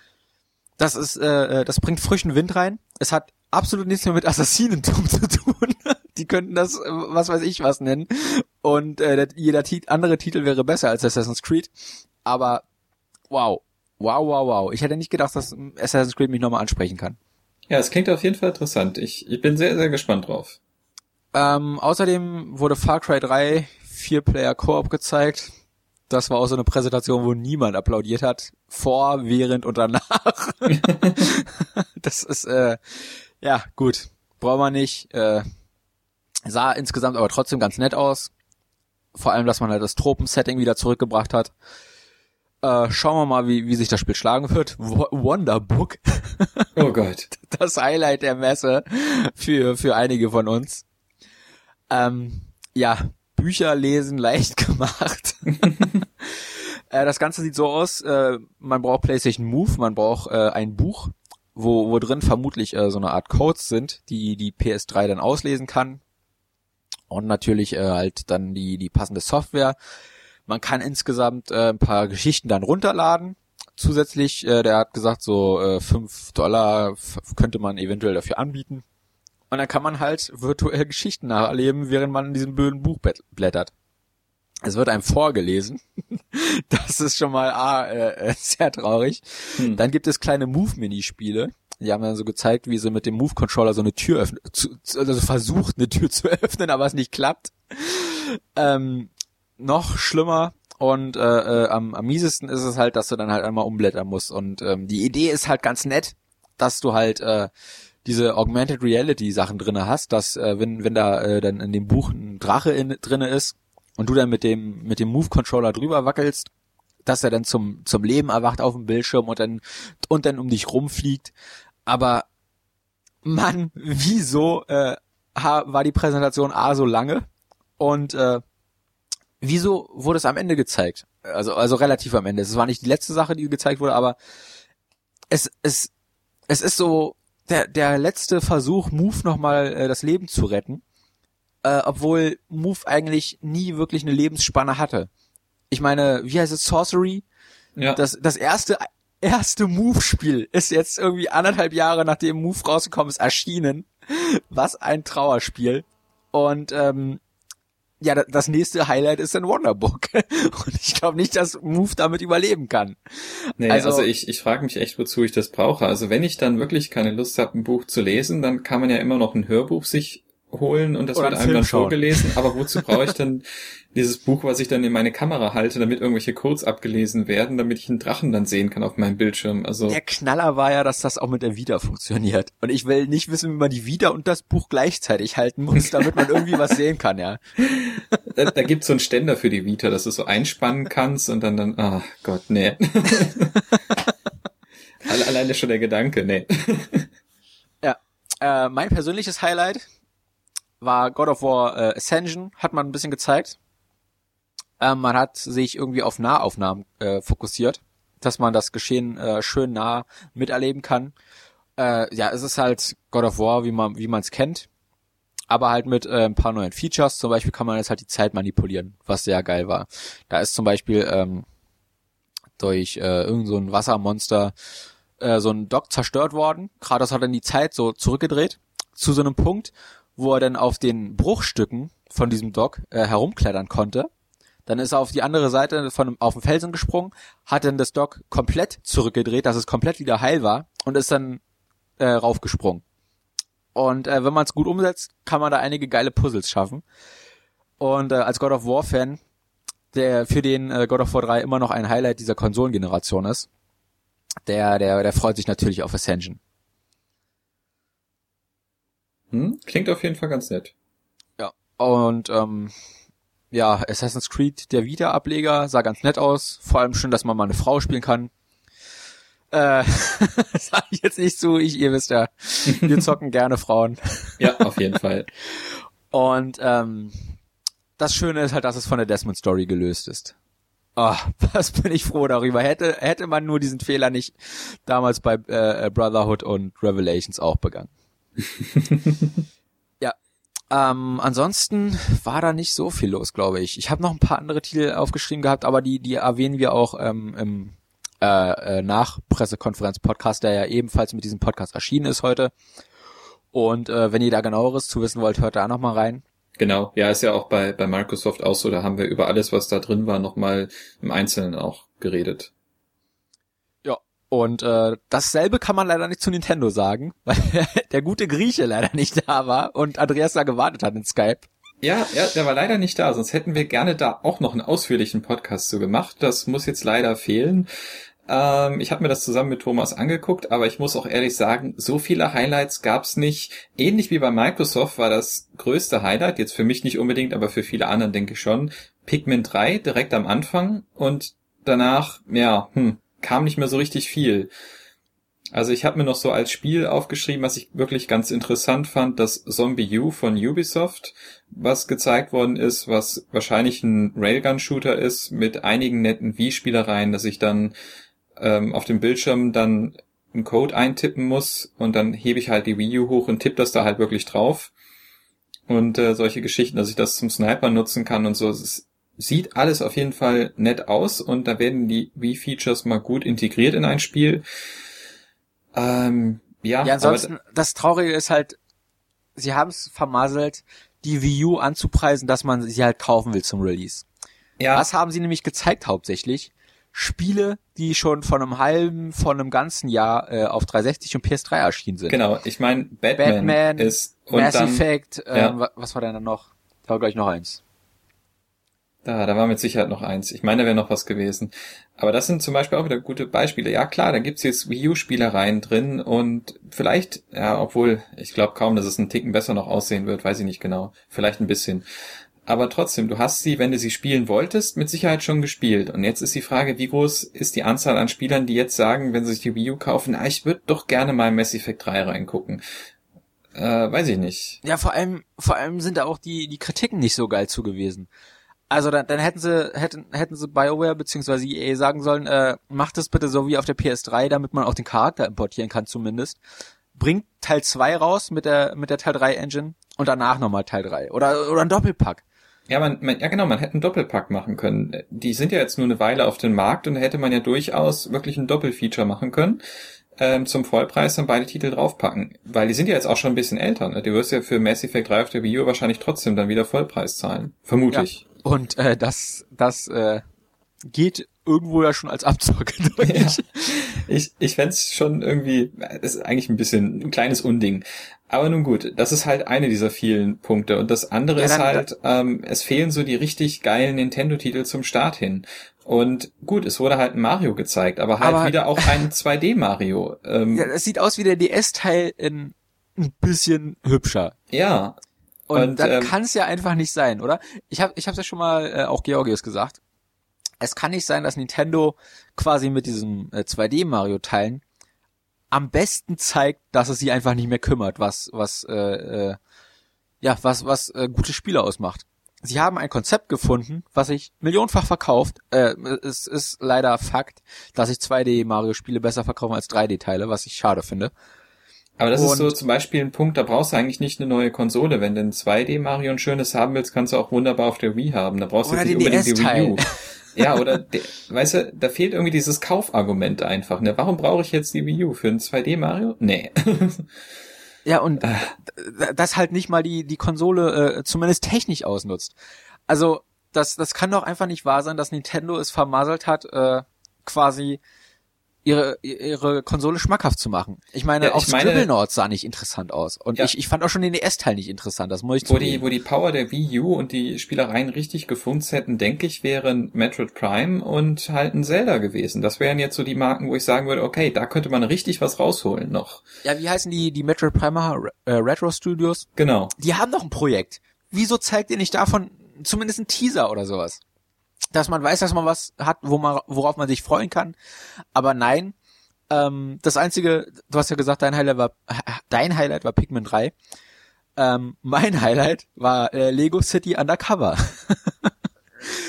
B: bringt frischen Wind rein. Es hat absolut nichts mehr mit Assassinentum zu tun. Die könnten das, was weiß ich was nennen. Und jeder andere Titel wäre besser als Assassin's Creed. Aber wow. Ich hätte nicht gedacht, dass Assassin's Creed mich nochmal ansprechen kann.
A: Ja, es klingt auf jeden Fall interessant. Ich bin sehr, sehr gespannt drauf.
B: Außerdem wurde Far Cry 3 4-Player Koop gezeigt. Das war auch so eine Präsentation, wo niemand applaudiert hat. Vor, während und danach. Das ist, ja, gut. Braucht man nicht. Sah insgesamt aber trotzdem ganz nett aus. Vor allem, dass man halt das Tropen-Setting wieder zurückgebracht hat. Schauen wir mal, wie sich das Spiel schlagen wird. Wonderbook.
A: Oh Gott.
B: Das Highlight der Messe für einige von uns. Ja, Bücher lesen leicht gemacht. Das Ganze sieht so aus, man braucht PlayStation Move, man braucht ein Buch, wo drin vermutlich so eine Art Codes sind, die PS3 dann auslesen kann. Und natürlich halt dann die passende Software. Man kann insgesamt ein paar Geschichten dann runterladen. Zusätzlich, der hat gesagt, so $5 könnte man eventuell dafür anbieten. Und dann kann man halt virtuell Geschichten nacherleben, während man in diesem blöden Buch blättert. Es wird einem vorgelesen. Das ist schon mal sehr traurig. Dann gibt es kleine Move-Minispiele. Die haben dann so gezeigt, wie sie mit dem Move-Controller so eine Tür öffnen, also versucht, eine Tür zu öffnen, aber es nicht klappt. Noch schlimmer und am miesesten ist es halt, dass du dann halt einmal umblättern musst. Und die Idee ist halt ganz nett, dass du halt diese Augmented Reality Sachen drinne hast, dass wenn da dann in dem Buch ein Drache drinne ist und du dann mit dem Move Controller drüber wackelst, dass er dann zum Leben erwacht auf dem Bildschirm und dann um dich rumfliegt. Aber Mann, wieso war die Präsentation so lange und wieso wurde es am Ende gezeigt? Also relativ am Ende. Es war nicht die letzte Sache, die gezeigt wurde, aber es ist so der letzte Versuch, Move nochmal das Leben zu retten, obwohl Move eigentlich nie wirklich eine Lebensspanne hatte. Ich meine, wie heißt es, Sorcery?
A: Ja.
B: Das erste Move-Spiel ist jetzt irgendwie 1,5 Jahre, nachdem Move rausgekommen ist, erschienen. Was ein Trauerspiel. Und ja, das nächste Highlight ist ein Wonderbook. Und ich glaube nicht, dass Move damit überleben kann.
A: Nee, also ich frage mich echt, wozu ich das brauche. Also wenn ich dann wirklich keine Lust habe, ein Buch zu lesen, dann kann man ja immer noch ein Hörbuch sich holen und das
B: oder
A: wird einem dann vorgelesen. Aber wozu brauche ich dann dieses Buch, was ich dann in meine Kamera halte, damit irgendwelche Codes abgelesen werden, damit ich einen Drachen dann sehen kann auf meinem Bildschirm? Also
B: der Knaller war ja, dass das auch mit der Vita funktioniert. Und ich will nicht wissen, wie man die Vita und das Buch gleichzeitig halten muss, damit man irgendwie was sehen kann, ja.
A: Da gibt's so einen Ständer für die Vita, dass du so einspannen kannst und dann, ach Gott, nee. Alleine schon der Gedanke, nee.
B: Ja, mein persönliches Highlight war God of War Ascension, hat man ein bisschen gezeigt. Man hat sich irgendwie auf Nahaufnahmen fokussiert, dass man das Geschehen schön nah miterleben kann. Ja, es ist halt God of War, wie man es kennt, aber halt mit ein paar neuen Features. Zum Beispiel kann man jetzt halt die Zeit manipulieren, was sehr geil war. Da ist zum Beispiel durch irgend so ein Wassermonster so ein Dock zerstört worden. Kratos hat dann die Zeit so zurückgedreht zu so einem Punkt, wo er dann auf den Bruchstücken von diesem Dock herumklettern konnte. Dann ist er auf die andere Seite auf den Felsen gesprungen, hat dann das Dock komplett zurückgedreht, dass es komplett wieder heil war und ist dann raufgesprungen. Und wenn man es gut umsetzt, kann man da einige geile Puzzles schaffen. Und als God of War Fan, der für den God of War 3 immer noch ein Highlight dieser Konsolengeneration ist, der freut sich natürlich auf Ascension.
A: Klingt auf jeden Fall ganz nett.
B: Ja, und ja, Assassin's Creed, der Vita-Ableger, sah ganz nett aus. Vor allem schön, dass man mal eine Frau spielen kann. Sag ich jetzt nicht so, ihr wisst ja, wir zocken gerne Frauen.
A: Ja, auf jeden Fall.
B: Und das Schöne ist halt, dass es von der Desmond-Story gelöst ist. Oh, was bin ich froh darüber. Hätte man nur diesen Fehler nicht damals bei Brotherhood und Revelations auch begangen. Ja. Ansonsten war da nicht so viel los, glaube ich. Ich habe noch ein paar andere Titel aufgeschrieben gehabt, aber die erwähnen wir auch im Nach-Pressekonferenz-Podcast, der ja ebenfalls mit diesem Podcast erschienen ist heute. Und wenn ihr da genaueres zu wissen wollt, hört da nochmal rein.
A: Genau, ja, ist ja auch bei Microsoft auch so, da haben wir über alles, was da drin war, nochmal im Einzelnen auch geredet.
B: Ja, und dasselbe kann man leider nicht zu Nintendo sagen, weil der gute Grieche leider nicht da war und Andreas da gewartet hat in Skype.
A: Ja, der war leider nicht da, sonst hätten wir gerne da auch noch einen ausführlichen Podcast zu gemacht. Das muss jetzt leider fehlen. Ich habe mir das zusammen mit Thomas angeguckt, aber ich muss auch ehrlich sagen, so viele Highlights gab's nicht. Ähnlich wie bei Microsoft war das größte Highlight, jetzt für mich nicht unbedingt, aber für viele anderen denke ich schon, Pikmin 3 direkt am Anfang und danach, kam nicht mehr so richtig viel. Also ich habe mir noch so als Spiel aufgeschrieben, was ich wirklich ganz interessant fand, das Zombie U von Ubisoft, was gezeigt worden ist, was wahrscheinlich ein Railgun-Shooter ist mit einigen netten Wii-Spielereien, dass ich dann auf dem Bildschirm dann einen Code eintippen muss und dann hebe ich halt die Wii U hoch und tippe das da halt wirklich drauf. Und solche Geschichten, dass ich das zum Sniper nutzen kann und so. Es sieht alles auf jeden Fall nett aus und da werden die Wii-Features mal gut integriert in ein Spiel. Ja,
B: ansonsten, das Traurige ist halt, sie haben es vermasselt, die Wii U anzupreisen, dass man sie halt kaufen will zum Release. Ja. Was haben sie nämlich gezeigt hauptsächlich? Spiele, die schon von einem ganzen Jahr auf 360 und PS3 erschienen sind.
A: Genau, ich meine, Batman ist
B: und Mass Effect, was war denn dann noch? Da war gleich noch eins.
A: Da war mit Sicherheit noch eins. Ich meine, da wäre noch was gewesen. Aber das sind zum Beispiel auch wieder gute Beispiele. Ja klar, da gibt's jetzt Wii U-Spielereien drin und vielleicht, ja, obwohl, ich glaube kaum, dass es einen Ticken besser noch aussehen wird, weiß ich nicht genau. Vielleicht ein bisschen. Aber trotzdem, du hast sie, wenn du sie spielen wolltest, mit Sicherheit schon gespielt. Und jetzt ist die Frage, wie groß ist die Anzahl an Spielern, die jetzt sagen, wenn sie sich die Wii U kaufen, ich würde doch gerne mal in Mass Effect 3 reingucken. Weiß ich nicht.
B: Ja, vor allem sind da auch die Kritiken nicht so geil zu gewesen. Also dann hätten sie BioWare bzw. EA sagen sollen, macht es bitte so wie auf der PS3, damit man auch den Charakter importieren kann zumindest. Bringt Teil 2 raus mit der Teil 3 Engine und danach nochmal Teil 3. Oder ein Doppelpack.
A: Ja, man hätte einen Doppelpack machen können. Die sind ja jetzt nur eine Weile auf dem Markt und da hätte man ja durchaus wirklich ein Doppelfeature machen können. Zum Vollpreis dann beide Titel draufpacken. Weil die sind ja jetzt auch schon ein bisschen älter. Ne? Du wirst ja für Mass Effect 3 auf der Wii U wahrscheinlich trotzdem dann wieder Vollpreis zahlen. Vermutlich.
B: Ja. Und das geht irgendwo ja schon als Abzocke durch.
A: Ja. Ich fänd's schon irgendwie, das ist eigentlich ein kleines Unding. Aber nun gut, das ist halt eine dieser vielen Punkte. Und das andere ist halt, es fehlen so die richtig geilen Nintendo-Titel zum Start hin. Und gut, es wurde halt ein Mario gezeigt, aber wieder auch ein 2D-Mario.
B: Ja, es sieht aus wie der DS-Teil ein bisschen hübscher.
A: Ja.
B: Und dann kann es ja einfach nicht sein, oder? Ich hab's ja schon mal auch Georgios gesagt. Es kann nicht sein, dass Nintendo quasi mit diesem 2D-Mario-Teilen am besten zeigt, dass es sie einfach nicht mehr kümmert, was gute Spiele ausmacht. Sie haben ein Konzept gefunden, was sich millionenfach verkauft. Es ist leider Fakt, dass sich 2D-Mario-Spiele besser verkaufen als 3D-Teile, was ich schade finde.
A: Aber das ist so zum Beispiel ein Punkt, da brauchst du eigentlich nicht eine neue Konsole. Wenn du ein 2D-Mario ein schönes haben willst, kannst du auch wunderbar auf der Wii haben. Da brauchst du jetzt nicht unbedingt die Wii U. Ja, oder, weißt du, da fehlt irgendwie dieses Kaufargument einfach, ne? Warum brauche ich jetzt die Wii U? Für ein 2D-Mario? Nee.
B: Ja, und das halt nicht mal die Konsole zumindest technisch ausnutzt. Also, das kann doch einfach nicht wahr sein, dass Nintendo es vermasselt hat, quasi ihre Konsole schmackhaft zu machen. Ich meine, auch Scribblenauts sah nicht interessant aus. Und ich fand auch schon den DS-Teil nicht interessant, das muss ich zugeben.
A: Wo die Power der Wii U und die Spielereien richtig gefunzt hätten, denke ich, wären Metroid Prime und halt ein Zelda gewesen. Das wären jetzt so die Marken, wo ich sagen würde, okay, da könnte man richtig was rausholen noch.
B: Ja, wie heißen die Metroid Prime Retro Studios?
A: Genau.
B: Die haben doch ein Projekt. Wieso zeigt ihr nicht davon zumindest einen Teaser oder sowas? Dass man weiß, dass man was hat, worauf man sich freuen kann. Aber nein, das einzige, du hast ja gesagt, dein Highlight war Pikmin 3. Mein Highlight war Lego City Undercover.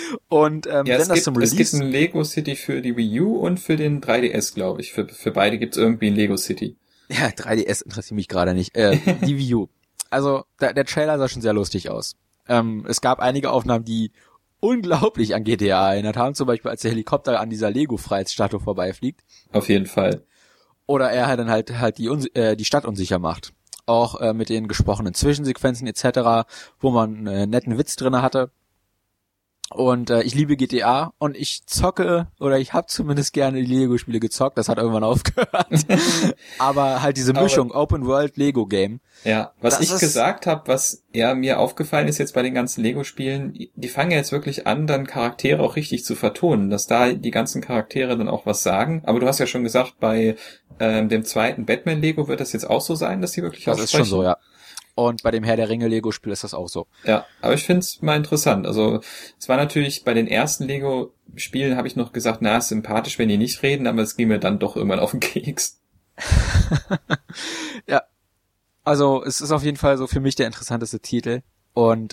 A: Und
B: wenn das zum Release...
A: Es gibt ein Lego City für die Wii U und für den 3DS, glaube ich. Für beide gibt's irgendwie ein Lego City.
B: Ja, 3DS interessiert mich gerade nicht. Die Wii U. Also, der Trailer sah schon sehr lustig aus. Es gab einige Aufnahmen, die unglaublich an GTA erinnert haben. Zum Beispiel, als der Helikopter an dieser Lego-Freiheitsstatue vorbeifliegt.
A: Auf jeden Fall.
B: Oder er dann halt die Stadt unsicher macht. Auch mit den gesprochenen Zwischensequenzen etc., wo man einen netten Witz drinne hatte. Und ich liebe GTA und ich zocke, oder ich habe zumindest gerne die Lego-Spiele gezockt, das hat irgendwann aufgehört. Aber halt diese Mischung, Open-World-Lego-Game.
A: Ja, was ich gesagt habe, was ja mir aufgefallen ist jetzt bei den ganzen Lego-Spielen, die fangen ja jetzt wirklich an, dann Charaktere auch richtig zu vertonen, dass da die ganzen Charaktere dann auch was sagen. Aber du hast ja schon gesagt, bei dem zweiten Batman-Lego wird das jetzt auch so sein, dass die wirklich aussprechen.
B: Das ist schon so, ja. Und bei dem Herr der Ringe Lego-Spiel ist das auch so.
A: Ja, aber ich find's mal interessant. Also es war natürlich bei den ersten Lego-Spielen, habe ich noch gesagt, ist sympathisch, wenn die nicht reden, aber es ging mir dann doch irgendwann auf den Keks.
B: Ja, also es ist auf jeden Fall so für mich der interessanteste Titel. Und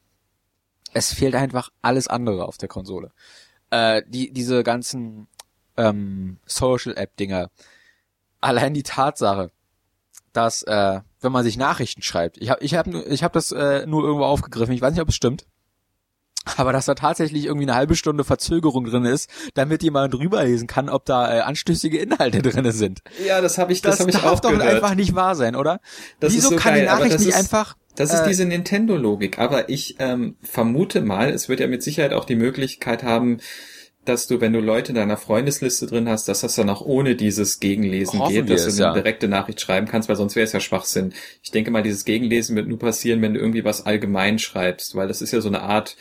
B: es fehlt einfach alles andere auf der Konsole. Diese ganzen Social-App-Dinger. Allein die Tatsache, dass wenn man sich Nachrichten schreibt, ich hab das nur irgendwo aufgegriffen, ich weiß nicht, ob es stimmt, aber dass da tatsächlich irgendwie eine halbe Stunde Verzögerung drin ist, damit jemand drüber lesen kann, ob da anstößige Inhalte drin sind.
A: Ja, das habe ich auch gehört. Das
B: darf doch einfach nicht wahr sein, oder? Wieso kann die Nachricht nicht einfach...
A: Das ist diese Nintendo-Logik, aber ich vermute mal, es wird ja mit Sicherheit auch die Möglichkeit haben, dass du, wenn du Leute in deiner Freundesliste drin hast, dass das dann auch ohne dieses Gegenlesen geht, dass du eine direkte Nachricht schreiben kannst, weil sonst wäre es ja Schwachsinn. Ich denke mal, dieses Gegenlesen wird nur passieren, wenn du irgendwie was allgemein schreibst, weil das ist ja so eine Art,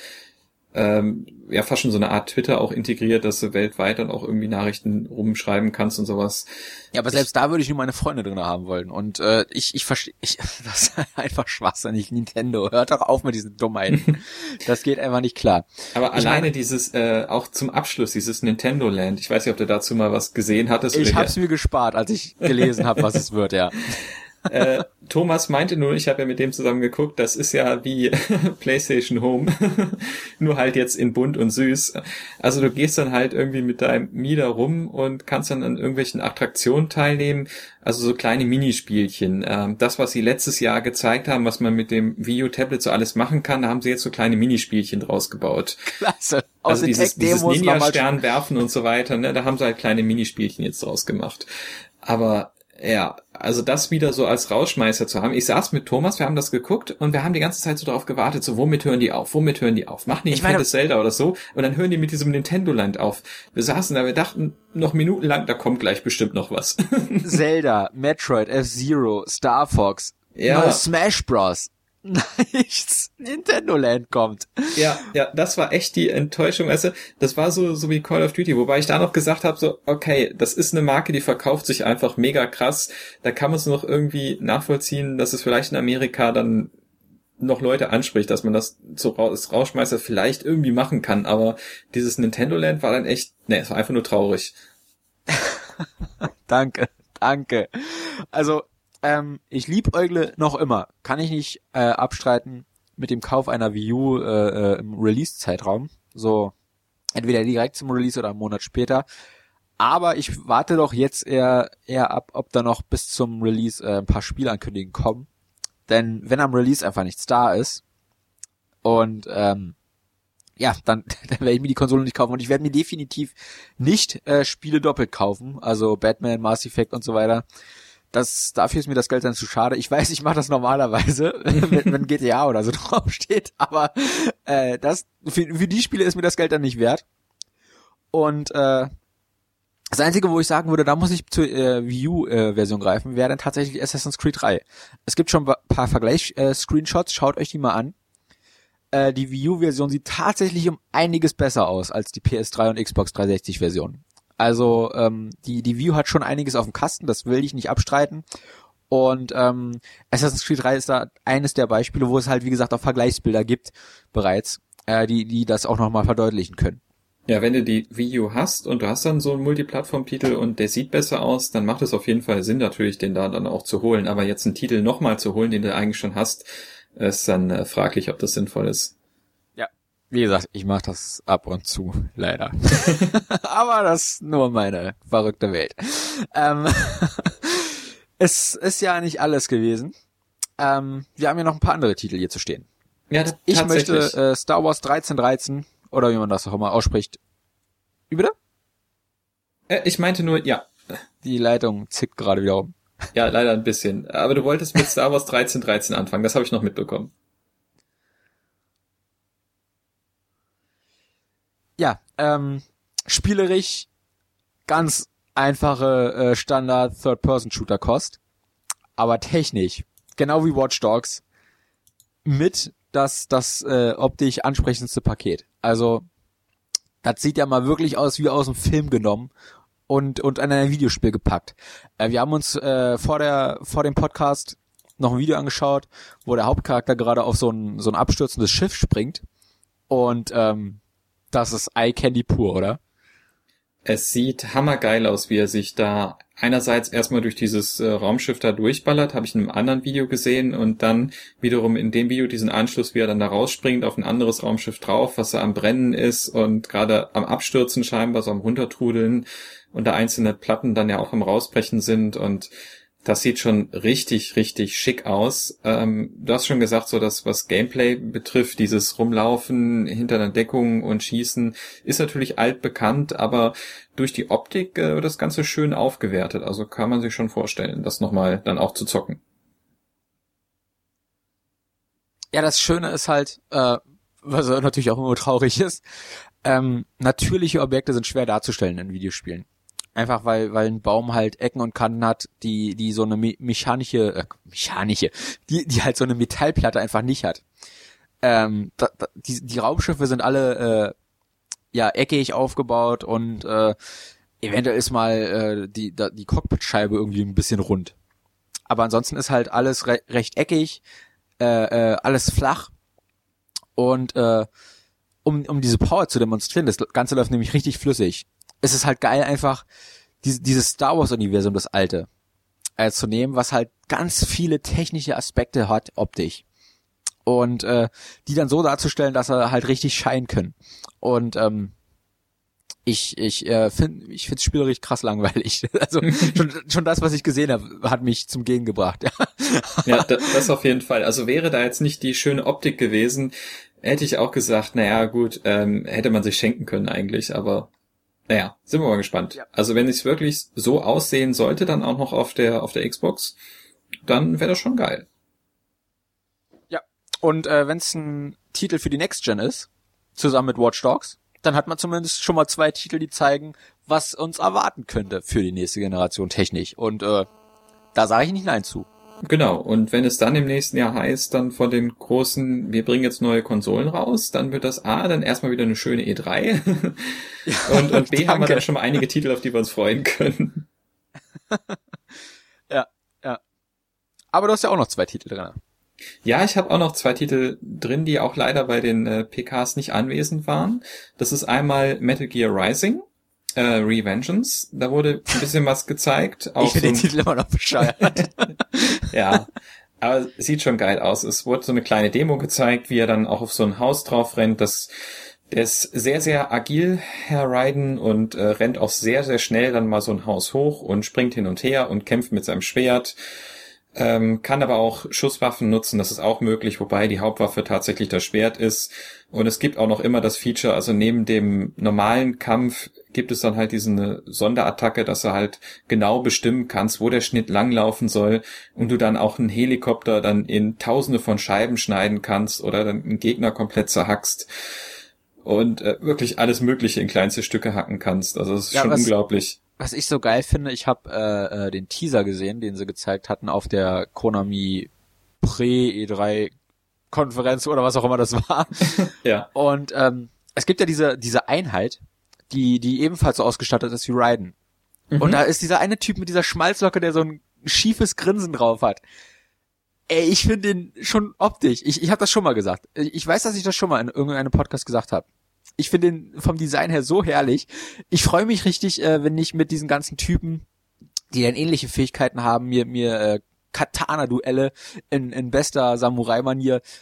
A: fast schon so eine Art Twitter auch integriert, dass du weltweit dann auch irgendwie Nachrichten rumschreiben kannst und sowas.
B: Ja, aber selbst da würde ich nur meine Freunde drin haben wollen. Und ich verstehe, das ist einfach schwachsinnig. Nintendo, hört doch auf mit diesen Dummheiten. Das geht einfach nicht klar.
A: Aber alleine dieses, auch zum Abschluss, dieses Nintendo Land, ich weiß nicht, ob du dazu mal was gesehen hattest.
B: Ich hab's mir gespart, als ich gelesen habe, was es wird, ja.
A: Thomas meinte nur, ich habe ja mit dem zusammen geguckt, das ist ja wie PlayStation Home, nur halt jetzt in bunt und süß. Also du gehst dann halt irgendwie mit deinem Mieder rum und kannst dann an irgendwelchen Attraktionen teilnehmen, also so kleine Minispielchen. Das, was sie letztes Jahr gezeigt haben, was man mit dem Wii U Tablet so alles machen kann, da haben sie jetzt so kleine Minispielchen draus gebaut.
B: Klasse.
A: Also dieses Ninja-Stern werfen und so weiter, ne, da haben sie halt kleine Minispielchen jetzt draus gemacht. Aber ja, also das wieder so als Rausschmeißer zu haben. Ich saß mit Thomas, wir haben das geguckt und wir haben die ganze Zeit so darauf gewartet, so womit hören die auf? Machen die ein fettes Zelda oder so? Und dann hören die mit diesem Nintendo Land auf. Wir saßen da, wir dachten noch minutenlang, da kommt gleich bestimmt noch was.
B: Zelda, Metroid, F-Zero, Star Fox,
A: ja.
B: Smash Bros. Nichts. Nintendo Land kommt.
A: Ja, das war echt die Enttäuschung. Also, das war so wie Call of Duty, wobei ich da noch gesagt habe, so, okay, das ist eine Marke, die verkauft sich einfach mega krass. Da kann man es noch irgendwie nachvollziehen, dass es vielleicht in Amerika dann noch Leute anspricht, dass man das so als Rausschmeißer vielleicht irgendwie machen kann. Aber dieses Nintendo Land war dann echt, es war einfach nur traurig.
B: Danke. Also, ich liebäugle noch immer, kann ich nicht abstreiten, mit dem Kauf einer Wii U im Release-Zeitraum, so entweder direkt zum Release oder einen Monat später, aber ich warte doch jetzt eher ab, ob da noch bis zum Release ein paar Spielankündigungen kommen, denn wenn am Release einfach nichts da ist und dann werde ich mir die Konsole nicht kaufen und ich werde mir definitiv nicht Spiele doppelt kaufen, also Batman, Mass Effect und so weiter. Dafür ist mir das Geld dann zu schade. Ich weiß, ich mache das normalerweise, wenn GTA oder so draufsteht, aber für die Spiele ist mir das Geld dann nicht wert. Und das Einzige, wo ich sagen würde, da muss ich zur Wii U-Version greifen, wäre dann tatsächlich Assassin's Creed 3. Es gibt schon ein paar Vergleichs-Screenshots, schaut euch die mal an. Die Wii U-Version sieht tatsächlich um einiges besser aus als die PS3 und Xbox 360-Version. Also die Wii U hat schon einiges auf dem Kasten, das will ich nicht abstreiten. Und Assassin's Creed 3 ist da eines der Beispiele, wo es halt, wie gesagt, auch Vergleichsbilder gibt bereits, die das auch nochmal verdeutlichen können.
A: Ja, wenn du die Wii U hast und du hast dann so einen Multiplattform-Titel und der sieht besser aus, dann macht es auf jeden Fall Sinn natürlich, den da dann auch zu holen. Aber jetzt einen Titel nochmal zu holen, den du eigentlich schon hast, ist dann fraglich, ob das sinnvoll ist.
B: Ja, Wie gesagt, ich mache das ab und zu, leider. Aber das ist nur meine verrückte Welt. Es ist ja nicht alles gewesen. Wir haben ja noch ein paar andere Titel hier zu stehen.
A: Ja,
B: ich
A: tatsächlich.
B: möchte Star Wars 1313, oder wie man das auch immer ausspricht. Wie bitte?
A: Ich meinte nur, ja.
B: Die Leitung zickt gerade wieder rum.
A: Ja, leider ein bisschen. Aber du wolltest mit Star Wars 1313 anfangen, das habe ich noch mitbekommen.
B: Ja, spielerisch ganz einfache Standard Third-Person-Shooter-Kost, aber technisch, genau wie Watch Dogs, mit das optisch ansprechendste Paket. Also, das sieht ja mal wirklich aus wie aus dem Film genommen und an ein Videospiel gepackt. Wir haben uns vor dem Podcast noch ein Video angeschaut, wo der Hauptcharakter gerade auf so ein abstürzendes Schiff springt und das ist Eye Candy pur, oder?
A: Es sieht hammergeil aus, wie er sich da einerseits erstmal durch dieses Raumschiff da durchballert, habe ich in einem anderen Video gesehen, und dann wiederum in dem Video diesen Anschluss, wie er dann da rausspringt auf ein anderes Raumschiff drauf, was da am Brennen ist und gerade am Abstürzen scheinbar, so am Runtertrudeln, und da einzelne Platten dann ja auch am Rausbrechen sind, und das sieht schon richtig, richtig schick aus. Du hast schon gesagt, so das, was Gameplay betrifft, dieses Rumlaufen hinter einer Deckung und Schießen, ist natürlich altbekannt, aber durch die Optik wird das Ganze schön aufgewertet. Also kann man sich schon vorstellen, das nochmal dann auch zu zocken.
B: Ja, das Schöne ist halt, was natürlich auch immer traurig ist, natürliche Objekte sind schwer darzustellen in Videospielen. Einfach weil ein Baum halt Ecken und Kanten hat, die so eine mechanische, die halt so eine Metallplatte einfach nicht hat. Die Raumschiffe sind alle eckig aufgebaut und eventuell ist mal die Cockpitscheibe irgendwie ein bisschen rund. Aber ansonsten ist halt alles recht eckig, alles flach, und um diese Power zu demonstrieren, das Ganze läuft nämlich richtig flüssig. Es ist halt geil, einfach dieses Star Wars Universum, das alte, zu nehmen, was halt ganz viele technische Aspekte hat, optisch. Und die dann so darzustellen, dass er halt richtig scheinen können. Und ich find's spielerisch krass langweilig. Also schon das, was ich gesehen habe, hat mich zum Gehen gebracht.
A: Ja, das auf jeden Fall. Also wäre da jetzt nicht die schöne Optik gewesen, hätte ich auch gesagt, naja, gut, hätte man sich schenken können eigentlich, aber naja, sind wir mal gespannt. Ja. Also wenn es wirklich so aussehen sollte, dann auch noch auf der Xbox, dann wäre das schon geil.
B: Ja, und wenn es ein Titel für die Next Gen ist, zusammen mit Watch Dogs, dann hat man zumindest schon mal 2 Titel, die zeigen, was uns erwarten könnte für die nächste Generation technisch. Und da sage ich nicht nein zu.
A: Genau, und wenn es dann im nächsten Jahr heißt, dann von den großen, wir bringen jetzt neue Konsolen raus, dann wird das dann erstmal wieder eine schöne E3 und B, haben wir dann schon mal einige Titel, auf die wir uns freuen können.
B: Ja. Aber du hast ja auch noch 2 Titel drin.
A: Ja, ich habe auch noch 2 Titel drin, die auch leider bei den PKs nicht anwesend waren. Das ist einmal Metal Gear Rising, Revengeance. Da wurde ein bisschen was gezeigt.
B: Ich finde den Titel immer noch bescheuert.
A: Ja, aber sieht schon geil aus. Es wurde so eine kleine Demo gezeigt, wie er dann auch auf so ein Haus drauf rennt. Der ist sehr, sehr agil, Herr Raiden, und rennt auch sehr, sehr schnell dann mal so ein Haus hoch und springt hin und her und kämpft mit seinem Schwert. Kann aber auch Schusswaffen nutzen, das ist auch möglich, wobei die Hauptwaffe tatsächlich das Schwert ist. Und es gibt auch noch immer das Feature, also neben dem normalen Kampf gibt es dann halt diese Sonderattacke, dass du halt genau bestimmen kannst, wo der Schnitt langlaufen soll, und du dann auch einen Helikopter dann in Tausende von Scheiben schneiden kannst oder dann einen Gegner komplett zerhackst und wirklich alles Mögliche in kleinste Stücke hacken kannst. Also das ist schon unglaublich.
B: Was ich so geil finde, ich habe den Teaser gesehen, den sie gezeigt hatten auf der Konami Pre-E3 Konferenz oder was auch immer das war.
A: Ja.
B: Und es gibt ja diese Einheit, die ebenfalls so ausgestattet ist wie Raiden. Mhm. Und da ist dieser eine Typ mit dieser Schmalzlocke, der so ein schiefes Grinsen drauf hat. Ey, ich finde den schon optisch. Ich habe das schon mal gesagt. Ich weiß, dass ich das schon mal in irgendeinem Podcast gesagt habe. Ich finde den vom Design her so herrlich. Ich freue mich richtig, wenn ich mit diesen ganzen Typen, die dann ähnliche Fähigkeiten haben, mir Katana-Duelle in bester Samurai-Manier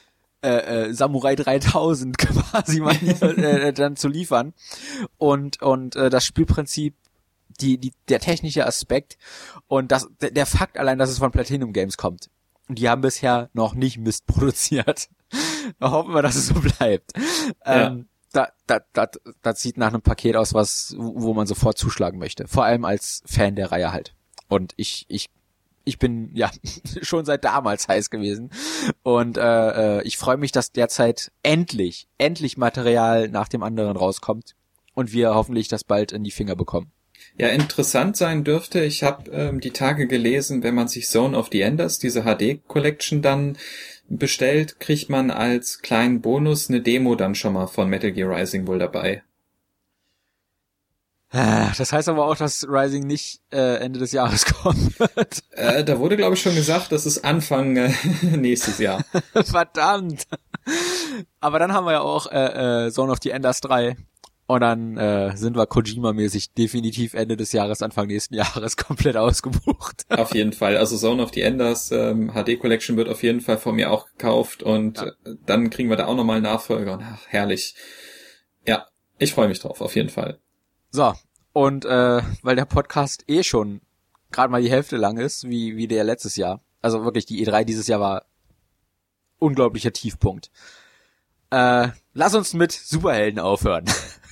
B: Samurai 3000 quasi mal dann zu liefern. Und das Spielprinzip, der technische Aspekt und der Fakt allein, dass es von Platinum Games kommt. Und die haben bisher noch nicht Mist produziert. Hoffen wir, dass es so bleibt.
A: Ja.
B: Das sieht nach einem Paket aus, wo man sofort zuschlagen möchte. Vor allem als Fan der Reihe halt. Und ich bin ja schon seit damals heiß gewesen. Und ich freue mich, dass derzeit endlich Material nach dem anderen rauskommt und wir hoffentlich das bald in die Finger bekommen.
A: Ja, interessant sein dürfte, ich habe die Tage gelesen, wenn man sich Zone of the Enders, diese HD-Collection dann bestellt, kriegt man als kleinen Bonus eine Demo dann schon mal von Metal Gear Rising wohl dabei.
B: Das heißt aber auch, dass Rising nicht Ende des Jahres kommen wird.
A: Da wurde, glaube ich, schon gesagt, das ist Anfang nächstes Jahr.
B: Verdammt! Aber dann haben wir ja auch Zone of the Enders 3. Und dann sind wir Kojima-mäßig definitiv Ende des Jahres, Anfang nächsten Jahres komplett ausgebucht.
A: Auf jeden Fall. Also Zone of the Enders HD Collection wird auf jeden Fall von mir auch gekauft und dann kriegen wir da auch nochmal Nachfolger. Und ach, herrlich. Ja, ich freue mich drauf, auf jeden Fall.
B: So, und weil der Podcast schon gerade mal die Hälfte lang ist, wie der letztes Jahr. Also wirklich, die E3 dieses Jahr war unglaublicher Tiefpunkt. Lass uns mit Superhelden aufhören.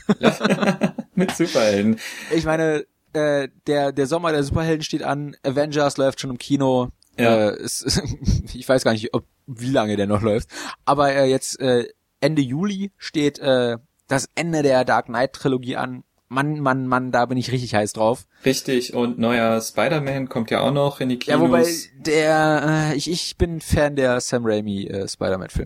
A: Mit Superhelden.
B: Ich meine, der Sommer der Superhelden steht an, Avengers läuft schon im Kino.
A: Ja.
B: Ich weiß gar nicht, wie lange der noch läuft. Aber jetzt Ende Juli steht das Ende der Dark Knight Trilogie an. Mann, da bin ich richtig heiß drauf.
A: Richtig, und neuer Spider-Man kommt ja auch noch in die Kinos.
B: Ja, wobei ich bin Fan der Sam Raimi Spider-Man-Filme.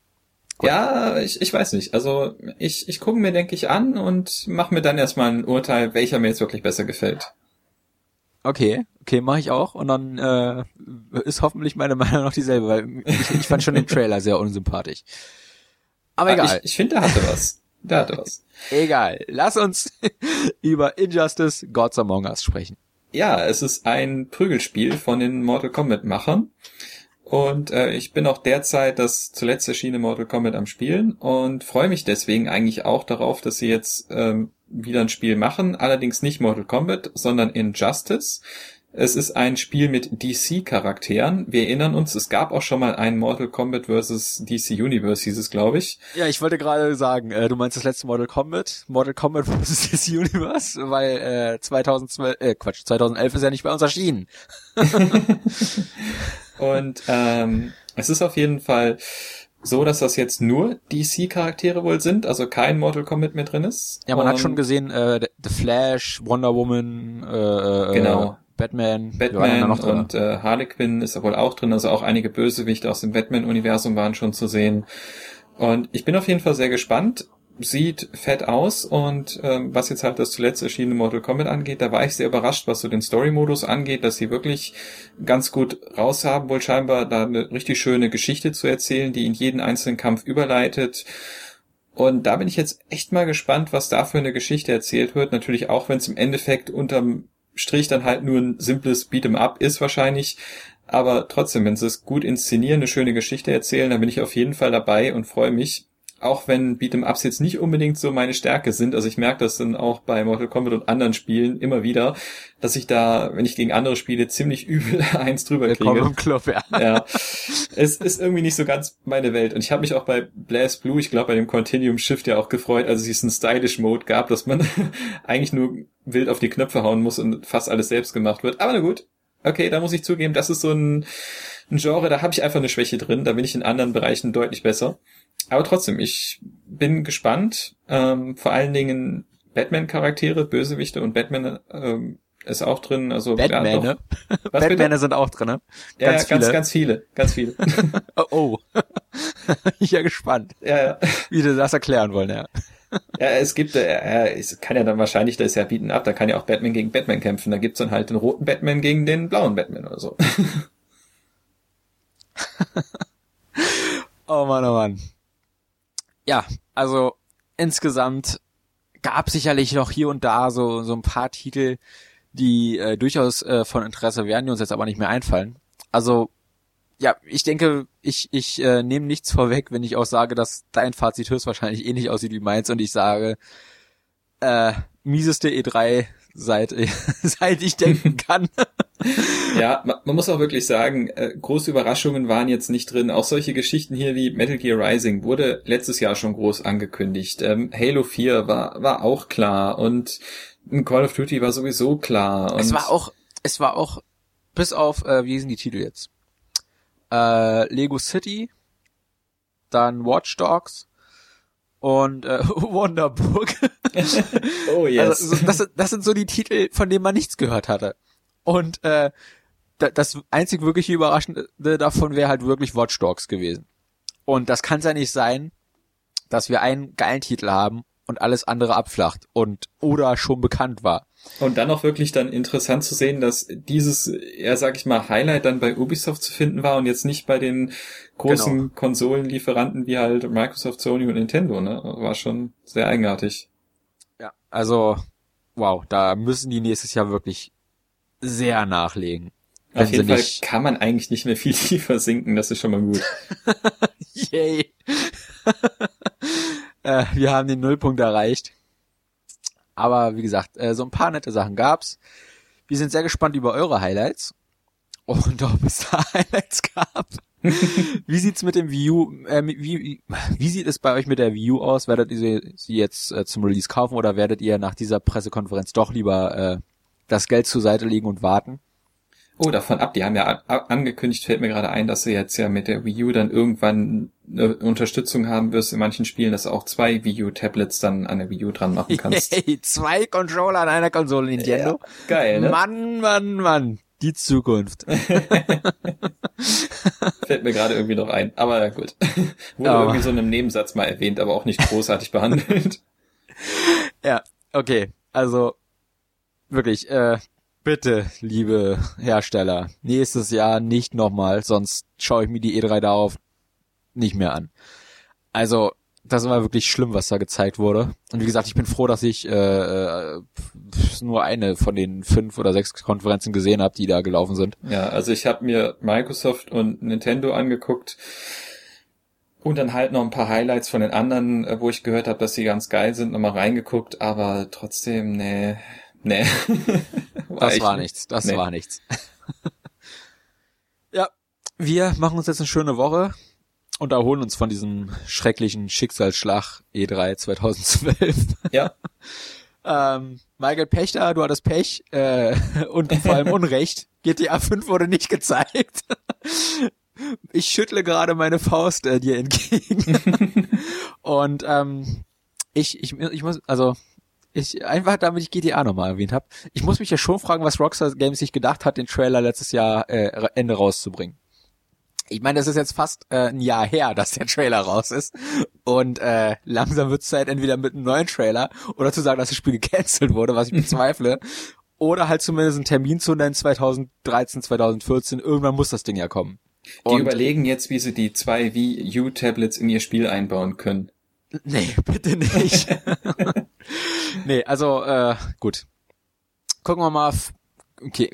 A: Ja, ich weiß nicht. Also ich gucke mir, denke ich, an und mache mir dann erstmal ein Urteil, welcher mir jetzt wirklich besser gefällt.
B: Okay, mache ich auch. Und dann ist hoffentlich meine Meinung noch dieselbe, weil ich fand schon den Trailer sehr unsympathisch. Aber egal.
A: Ich finde, der hatte was.
B: Egal. Lass uns über Injustice Gods Among Us sprechen.
A: Ja, es ist ein Prügelspiel von den Mortal Kombat-Machern. Und ich bin auch derzeit das zuletzt erschienene Mortal Kombat am Spielen und freue mich deswegen eigentlich auch darauf, dass sie jetzt wieder ein Spiel machen. Allerdings nicht Mortal Kombat, sondern Injustice. Es ist ein Spiel mit DC-Charakteren. Wir erinnern uns, es gab auch schon mal ein Mortal Kombat vs. DC Universe, hieß es, glaube ich.
B: Ja, ich wollte gerade sagen, du meinst das letzte Mortal Kombat vs. DC Universe, weil 2011 ist ja nicht bei uns erschienen.
A: Und es ist auf jeden Fall so, dass das jetzt nur DC-Charaktere wohl sind, also kein Mortal Kombat mehr drin ist.
B: Ja, man hat schon gesehen, The Flash, Wonder Woman,
A: genau.
B: Batman
A: noch und Harley Quinn ist wohl auch drin, also auch einige Bösewichte aus dem Batman-Universum waren schon zu sehen. Und ich bin auf jeden Fall sehr gespannt. Sieht fett aus und was jetzt halt das zuletzt erschienene Mortal Kombat angeht, da war ich sehr überrascht, was so den Story-Modus angeht, dass sie wirklich ganz gut raushaben, wohl scheinbar da eine richtig schöne Geschichte zu erzählen, die in jeden einzelnen Kampf überleitet. Und da bin ich jetzt echt mal gespannt, was da für eine Geschichte erzählt wird. Natürlich auch, wenn es im Endeffekt unterm Strich dann halt nur ein simples Beat'em-up ist wahrscheinlich. Aber trotzdem, wenn sie es gut inszenieren, eine schöne Geschichte erzählen, dann bin ich auf jeden Fall dabei und freue mich. Auch wenn Beat'em-Ups jetzt nicht unbedingt so meine Stärke sind, also ich merke das dann auch bei Mortal Kombat und anderen Spielen immer wieder, dass ich da, wenn ich gegen andere spiele, ziemlich übel eins drüber kriege.
B: Im Club, ja.
A: Ja, es ist irgendwie nicht so ganz meine Welt. Und ich habe mich auch bei BlazBlue, ich glaube bei dem Continuum Shift ja auch gefreut, als es diesen Stylish-Mode gab, dass man eigentlich nur wild auf die Knöpfe hauen muss und fast alles selbst gemacht wird. Aber na gut, okay, da muss ich zugeben, das ist so ein Genre, da habe ich einfach eine Schwäche drin, da bin ich in anderen Bereichen deutlich besser. Aber trotzdem, ich bin gespannt. Vor allen Dingen Batman-Charaktere, Bösewichte und Batman ist auch drin. Also
B: Batman, ne? Batman sind auch drin, ne?
A: Ganz viele.
B: Oh. Ich bin ja gespannt.
A: Ja.
B: Wie sie das erklären wollen, ja.
A: Ja, es gibt, es kann ja dann wahrscheinlich, das ist ja Beaten Up, da kann ja auch Batman gegen Batman kämpfen. Da gibt's dann halt den roten Batman gegen den blauen Batman oder so.
B: Oh Mann. Ja, also insgesamt gab sicherlich noch hier und da so ein paar Titel, die durchaus von Interesse wären, die uns jetzt aber nicht mehr einfallen. Also ja, ich denke, ich nehme nichts vorweg, wenn ich auch sage, dass dein Fazit höchstwahrscheinlich ähnlich aussieht wie meins und ich sage, mieseste E3 seit ich denken kann.
A: Ja, man muss auch wirklich sagen, große Überraschungen waren jetzt nicht drin. Auch solche Geschichten hier wie Metal Gear Rising wurde letztes Jahr schon groß angekündigt. Halo 4 war auch klar und Call of Duty war sowieso klar. Und
B: Es war auch, bis auf, wie sind die Titel jetzt? Lego City, dann Watch Dogs und Wonderbook.
A: Oh yes.
B: Also, das sind so die Titel, von denen man nichts gehört hatte. Und das einzig wirklich Überraschende davon wäre halt wirklich Watch Dogs gewesen. Und das kann ja nicht sein, dass wir einen geilen Titel haben und alles andere abflacht und oder schon bekannt war.
A: Und dann auch wirklich dann interessant zu sehen, dass dieses, ja sag ich mal, Highlight dann bei Ubisoft zu finden war und jetzt nicht bei den großen Konsolenlieferanten wie halt Microsoft, Sony und Nintendo, ne? War schon sehr eigenartig.
B: Ja, also wow, da müssen die nächstes Jahr wirklich sehr nachlegen.
A: Auf jeden Fall kann man eigentlich nicht mehr viel tiefer sinken, das ist schon mal gut.
B: Yay. Wir haben den Nullpunkt erreicht. Aber wie gesagt, so ein paar nette Sachen gab's. Wir sind sehr gespannt über eure Highlights. Und ob es da Highlights gab. Wie sieht's mit dem Wii U, wie sieht es bei euch mit der Wii U aus? Werdet ihr sie jetzt zum Release kaufen oder werdet ihr nach dieser Pressekonferenz doch lieber das Geld zur Seite legen und warten?
A: Oh, davon ab, die haben ja angekündigt, fällt mir gerade ein, dass sie jetzt ja mit der Wii U dann irgendwann eine Unterstützung haben wirst in manchen Spielen, dass du auch 2 Wii U-Tablets dann an der Wii U dran machen kannst.
B: Hey, 2 Controller an einer Konsole Nintendo?
A: Ja, geil, ne?
B: Mann, die Zukunft.
A: Fällt mir gerade irgendwie noch ein, aber gut. Wurde irgendwie so in einem Nebensatz mal erwähnt, aber auch nicht großartig behandelt.
B: Ja, okay, also wirklich, bitte, liebe Hersteller, nächstes Jahr nicht nochmal, sonst schaue ich mir die E3 darauf nicht mehr an. Also, das war wirklich schlimm, was da gezeigt wurde. Und wie gesagt, ich bin froh, dass ich nur eine von den 5 oder 6 Konferenzen gesehen habe, die da gelaufen sind.
A: Ja, also ich habe mir Microsoft und Nintendo angeguckt und dann halt noch ein paar Highlights von den anderen, wo ich gehört habe, dass sie ganz geil sind, nochmal reingeguckt, aber trotzdem, nee.
B: Das war nichts. Ja, wir machen uns jetzt eine schöne Woche und erholen uns von diesem schrecklichen Schicksalsschlag E3 2012.
A: Ja.
B: Michael Pächter, du hattest Pech und vor allem Unrecht. GTA 5 wurde nicht gezeigt. Ich schüttle gerade meine Faust dir entgegen. Und ich muss, also einfach damit ich GTA nochmal erwähnt habe. Ich muss mich ja schon fragen, was Rockstar Games sich gedacht hat, den Trailer letztes Jahr Ende rauszubringen. Ich meine, das ist jetzt fast ein Jahr her, dass der Trailer raus ist. Und langsam wird es Zeit, entweder mit einem neuen Trailer oder zu sagen, dass das Spiel gecancelt wurde, was ich bezweifle. Oder halt zumindest einen Termin zu nennen, 2013, 2014. Irgendwann muss das Ding ja kommen.
A: Die überlegen jetzt, wie sie die 2 Wii U-Tablets in ihr Spiel einbauen können.
B: Nee, bitte nicht. Nee, also gut. Gucken wir mal. Okay,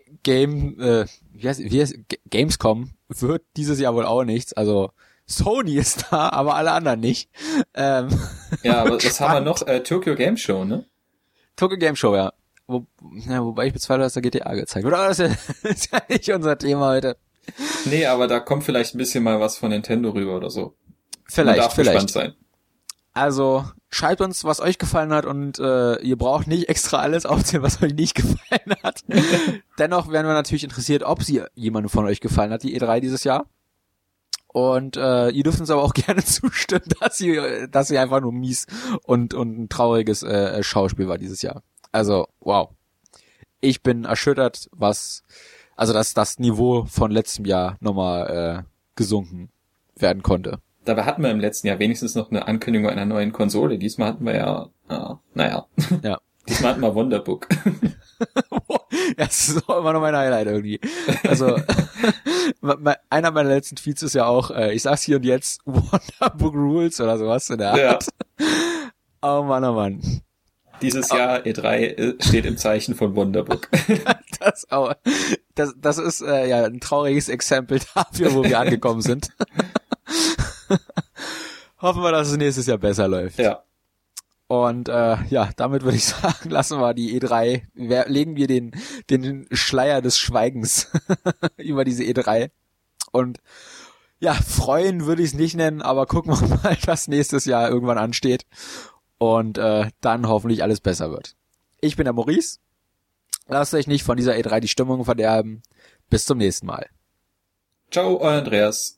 B: Gamescom wird dieses Jahr wohl auch nichts. Also Sony ist da, aber alle anderen nicht.
A: Ja, aber das haben wir noch. Tokyo Game Show, ne?
B: Tokyo Game Show, ja. Wobei ich bezweifle, dass der GTA gezeigt wird. Aber das ist ja nicht unser Thema heute.
A: Nee, aber da kommt vielleicht ein bisschen mal was von Nintendo rüber oder so.
B: Vielleicht,
A: Man darf gespannt sein.
B: Also schreibt uns, was euch gefallen hat und ihr braucht nicht extra alles aufzählen, was euch nicht gefallen hat. Dennoch wären wir natürlich interessiert, ob sie jemandem von euch gefallen hat, die E3 dieses Jahr. Und ihr dürft uns aber auch gerne zustimmen, dass sie einfach nur mies und ein trauriges Schauspiel war dieses Jahr. Also, wow. Ich bin erschüttert, dass das Niveau von letztem Jahr nochmal gesunken werden konnte.
A: Dabei hatten wir im letzten Jahr wenigstens noch eine Ankündigung einer neuen Konsole. Diesmal hatten wir ja. Diesmal hatten wir Wonderbook.
B: Das ist auch immer noch mein Highlight irgendwie. Also, einer meiner letzten Tweets ist ja auch, ich sag's hier und jetzt, Wonderbook Rules oder sowas in der Art. Ja. Oh Mann.
A: Dieses Jahr E3 steht im Zeichen von Wonderbook.
B: Das ist ja ein trauriges Exempel dafür, wo wir angekommen sind. Hoffen wir, dass es nächstes Jahr besser läuft.
A: Ja.
B: Und ja, damit würde ich sagen, lassen wir die E3, legen wir den Schleier des Schweigens über diese E3. Und ja, freuen würde ich es nicht nennen, aber gucken wir mal, was nächstes Jahr irgendwann ansteht. Und dann hoffentlich alles besser wird. Ich bin der Maurice. Lasst euch nicht von dieser E3 die Stimmung verderben. Bis zum nächsten Mal.
A: Ciao, euer Andreas.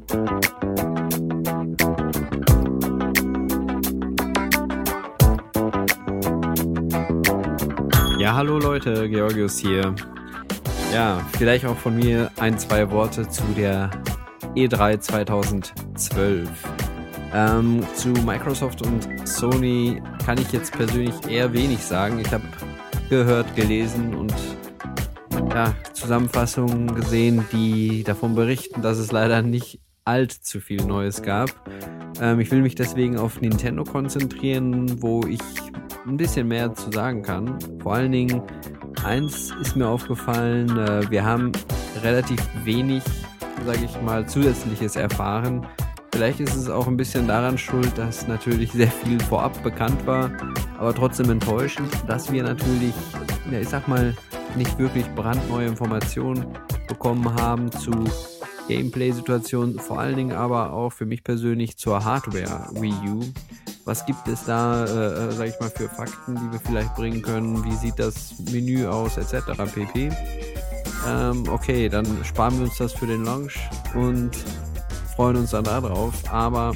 C: Ja, hallo Leute, Georgios hier. Ja, vielleicht auch von mir 2 Worte zu der E3 2012. Zu Microsoft und Sony kann ich jetzt persönlich eher wenig sagen. Ich habe gehört, gelesen und ja, Zusammenfassungen gesehen, die davon berichten, dass es leider nicht allzu viel Neues gab. Ich will mich deswegen auf Nintendo konzentrieren, wo ich ein bisschen mehr zu sagen kann. Vor allen Dingen, eins ist mir aufgefallen, wir haben relativ wenig, sage ich mal, Zusätzliches erfahren. Vielleicht ist es auch ein bisschen daran schuld, dass natürlich sehr viel vorab bekannt war, aber trotzdem enttäuschend, dass wir natürlich, ja, ich sag mal, nicht wirklich brandneue Informationen bekommen haben zu Gameplay-Situationen, vor allen Dingen aber auch für mich persönlich zur Hardware Wii U. Was gibt es da, sag ich mal, für Fakten, die wir vielleicht bringen können? Wie sieht das Menü aus, etc. pp. Okay, dann sparen wir uns das für den Launch und freuen uns dann da drauf. Aber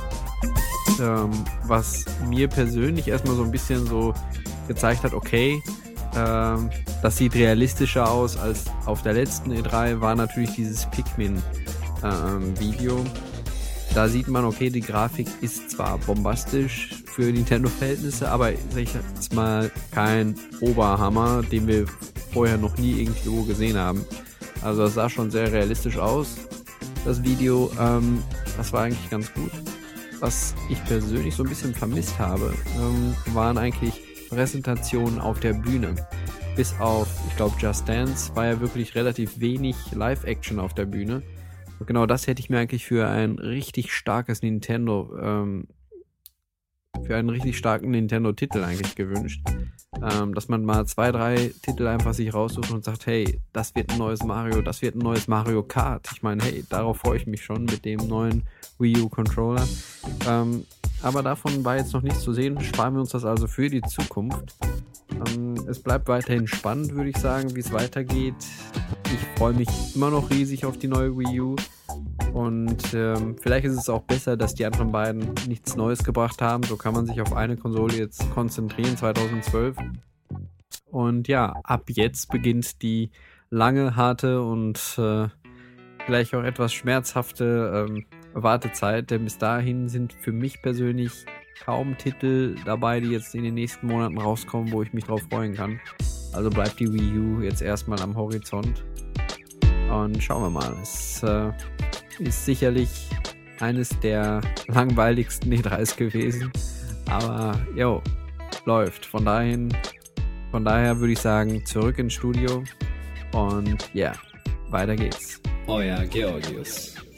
C: was mir persönlich erstmal so ein bisschen so gezeigt hat, okay, das sieht realistischer aus als auf der letzten E3, war natürlich dieses Pikmin-Video. Da sieht man, okay, die Grafik ist zwar bombastisch für Nintendo-Verhältnisse, aber sag ich jetzt mal kein Oberhammer, den wir vorher noch nie irgendwo gesehen haben. Also das sah schon sehr realistisch aus, das Video. Das war eigentlich ganz gut. Was ich persönlich so ein bisschen vermisst habe, waren eigentlich Präsentationen auf der Bühne. Bis auf, ich glaube, Just Dance war ja wirklich relativ wenig Live-Action auf der Bühne. Und genau das hätte ich mir eigentlich für ein richtig starkes Nintendo, für einen richtig starken Nintendo-Titel eigentlich gewünscht. Dass man mal 2, 3 Titel einfach sich raussucht und sagt, hey, das wird ein neues Mario, das wird ein neues Mario Kart. Ich meine, hey, darauf freue ich mich schon mit dem neuen Wii U Controller. Aber davon war jetzt noch nichts zu sehen. Sparen wir uns das also für die Zukunft. Es bleibt weiterhin spannend, würde ich sagen, wie es weitergeht. Ich freue mich immer noch riesig auf die neue Wii U. Und vielleicht ist es auch besser, dass die anderen beiden nichts Neues gebracht haben. So kann man sich auf eine Konsole jetzt konzentrieren, 2012. Und ja, ab jetzt beginnt die lange, harte und vielleicht auch etwas schmerzhafte Wartezeit. Denn bis dahin sind für mich persönlich kaum Titel dabei, die jetzt in den nächsten Monaten rauskommen, wo ich mich drauf freuen kann. Also bleibt die Wii U jetzt erstmal am Horizont. Und schauen wir mal. Es ist sicherlich eines der langweiligsten E3s gewesen. Aber jo, läuft. Von daher würde ich sagen, zurück ins Studio. Und ja, weiter geht's.
D: Euer Georgios.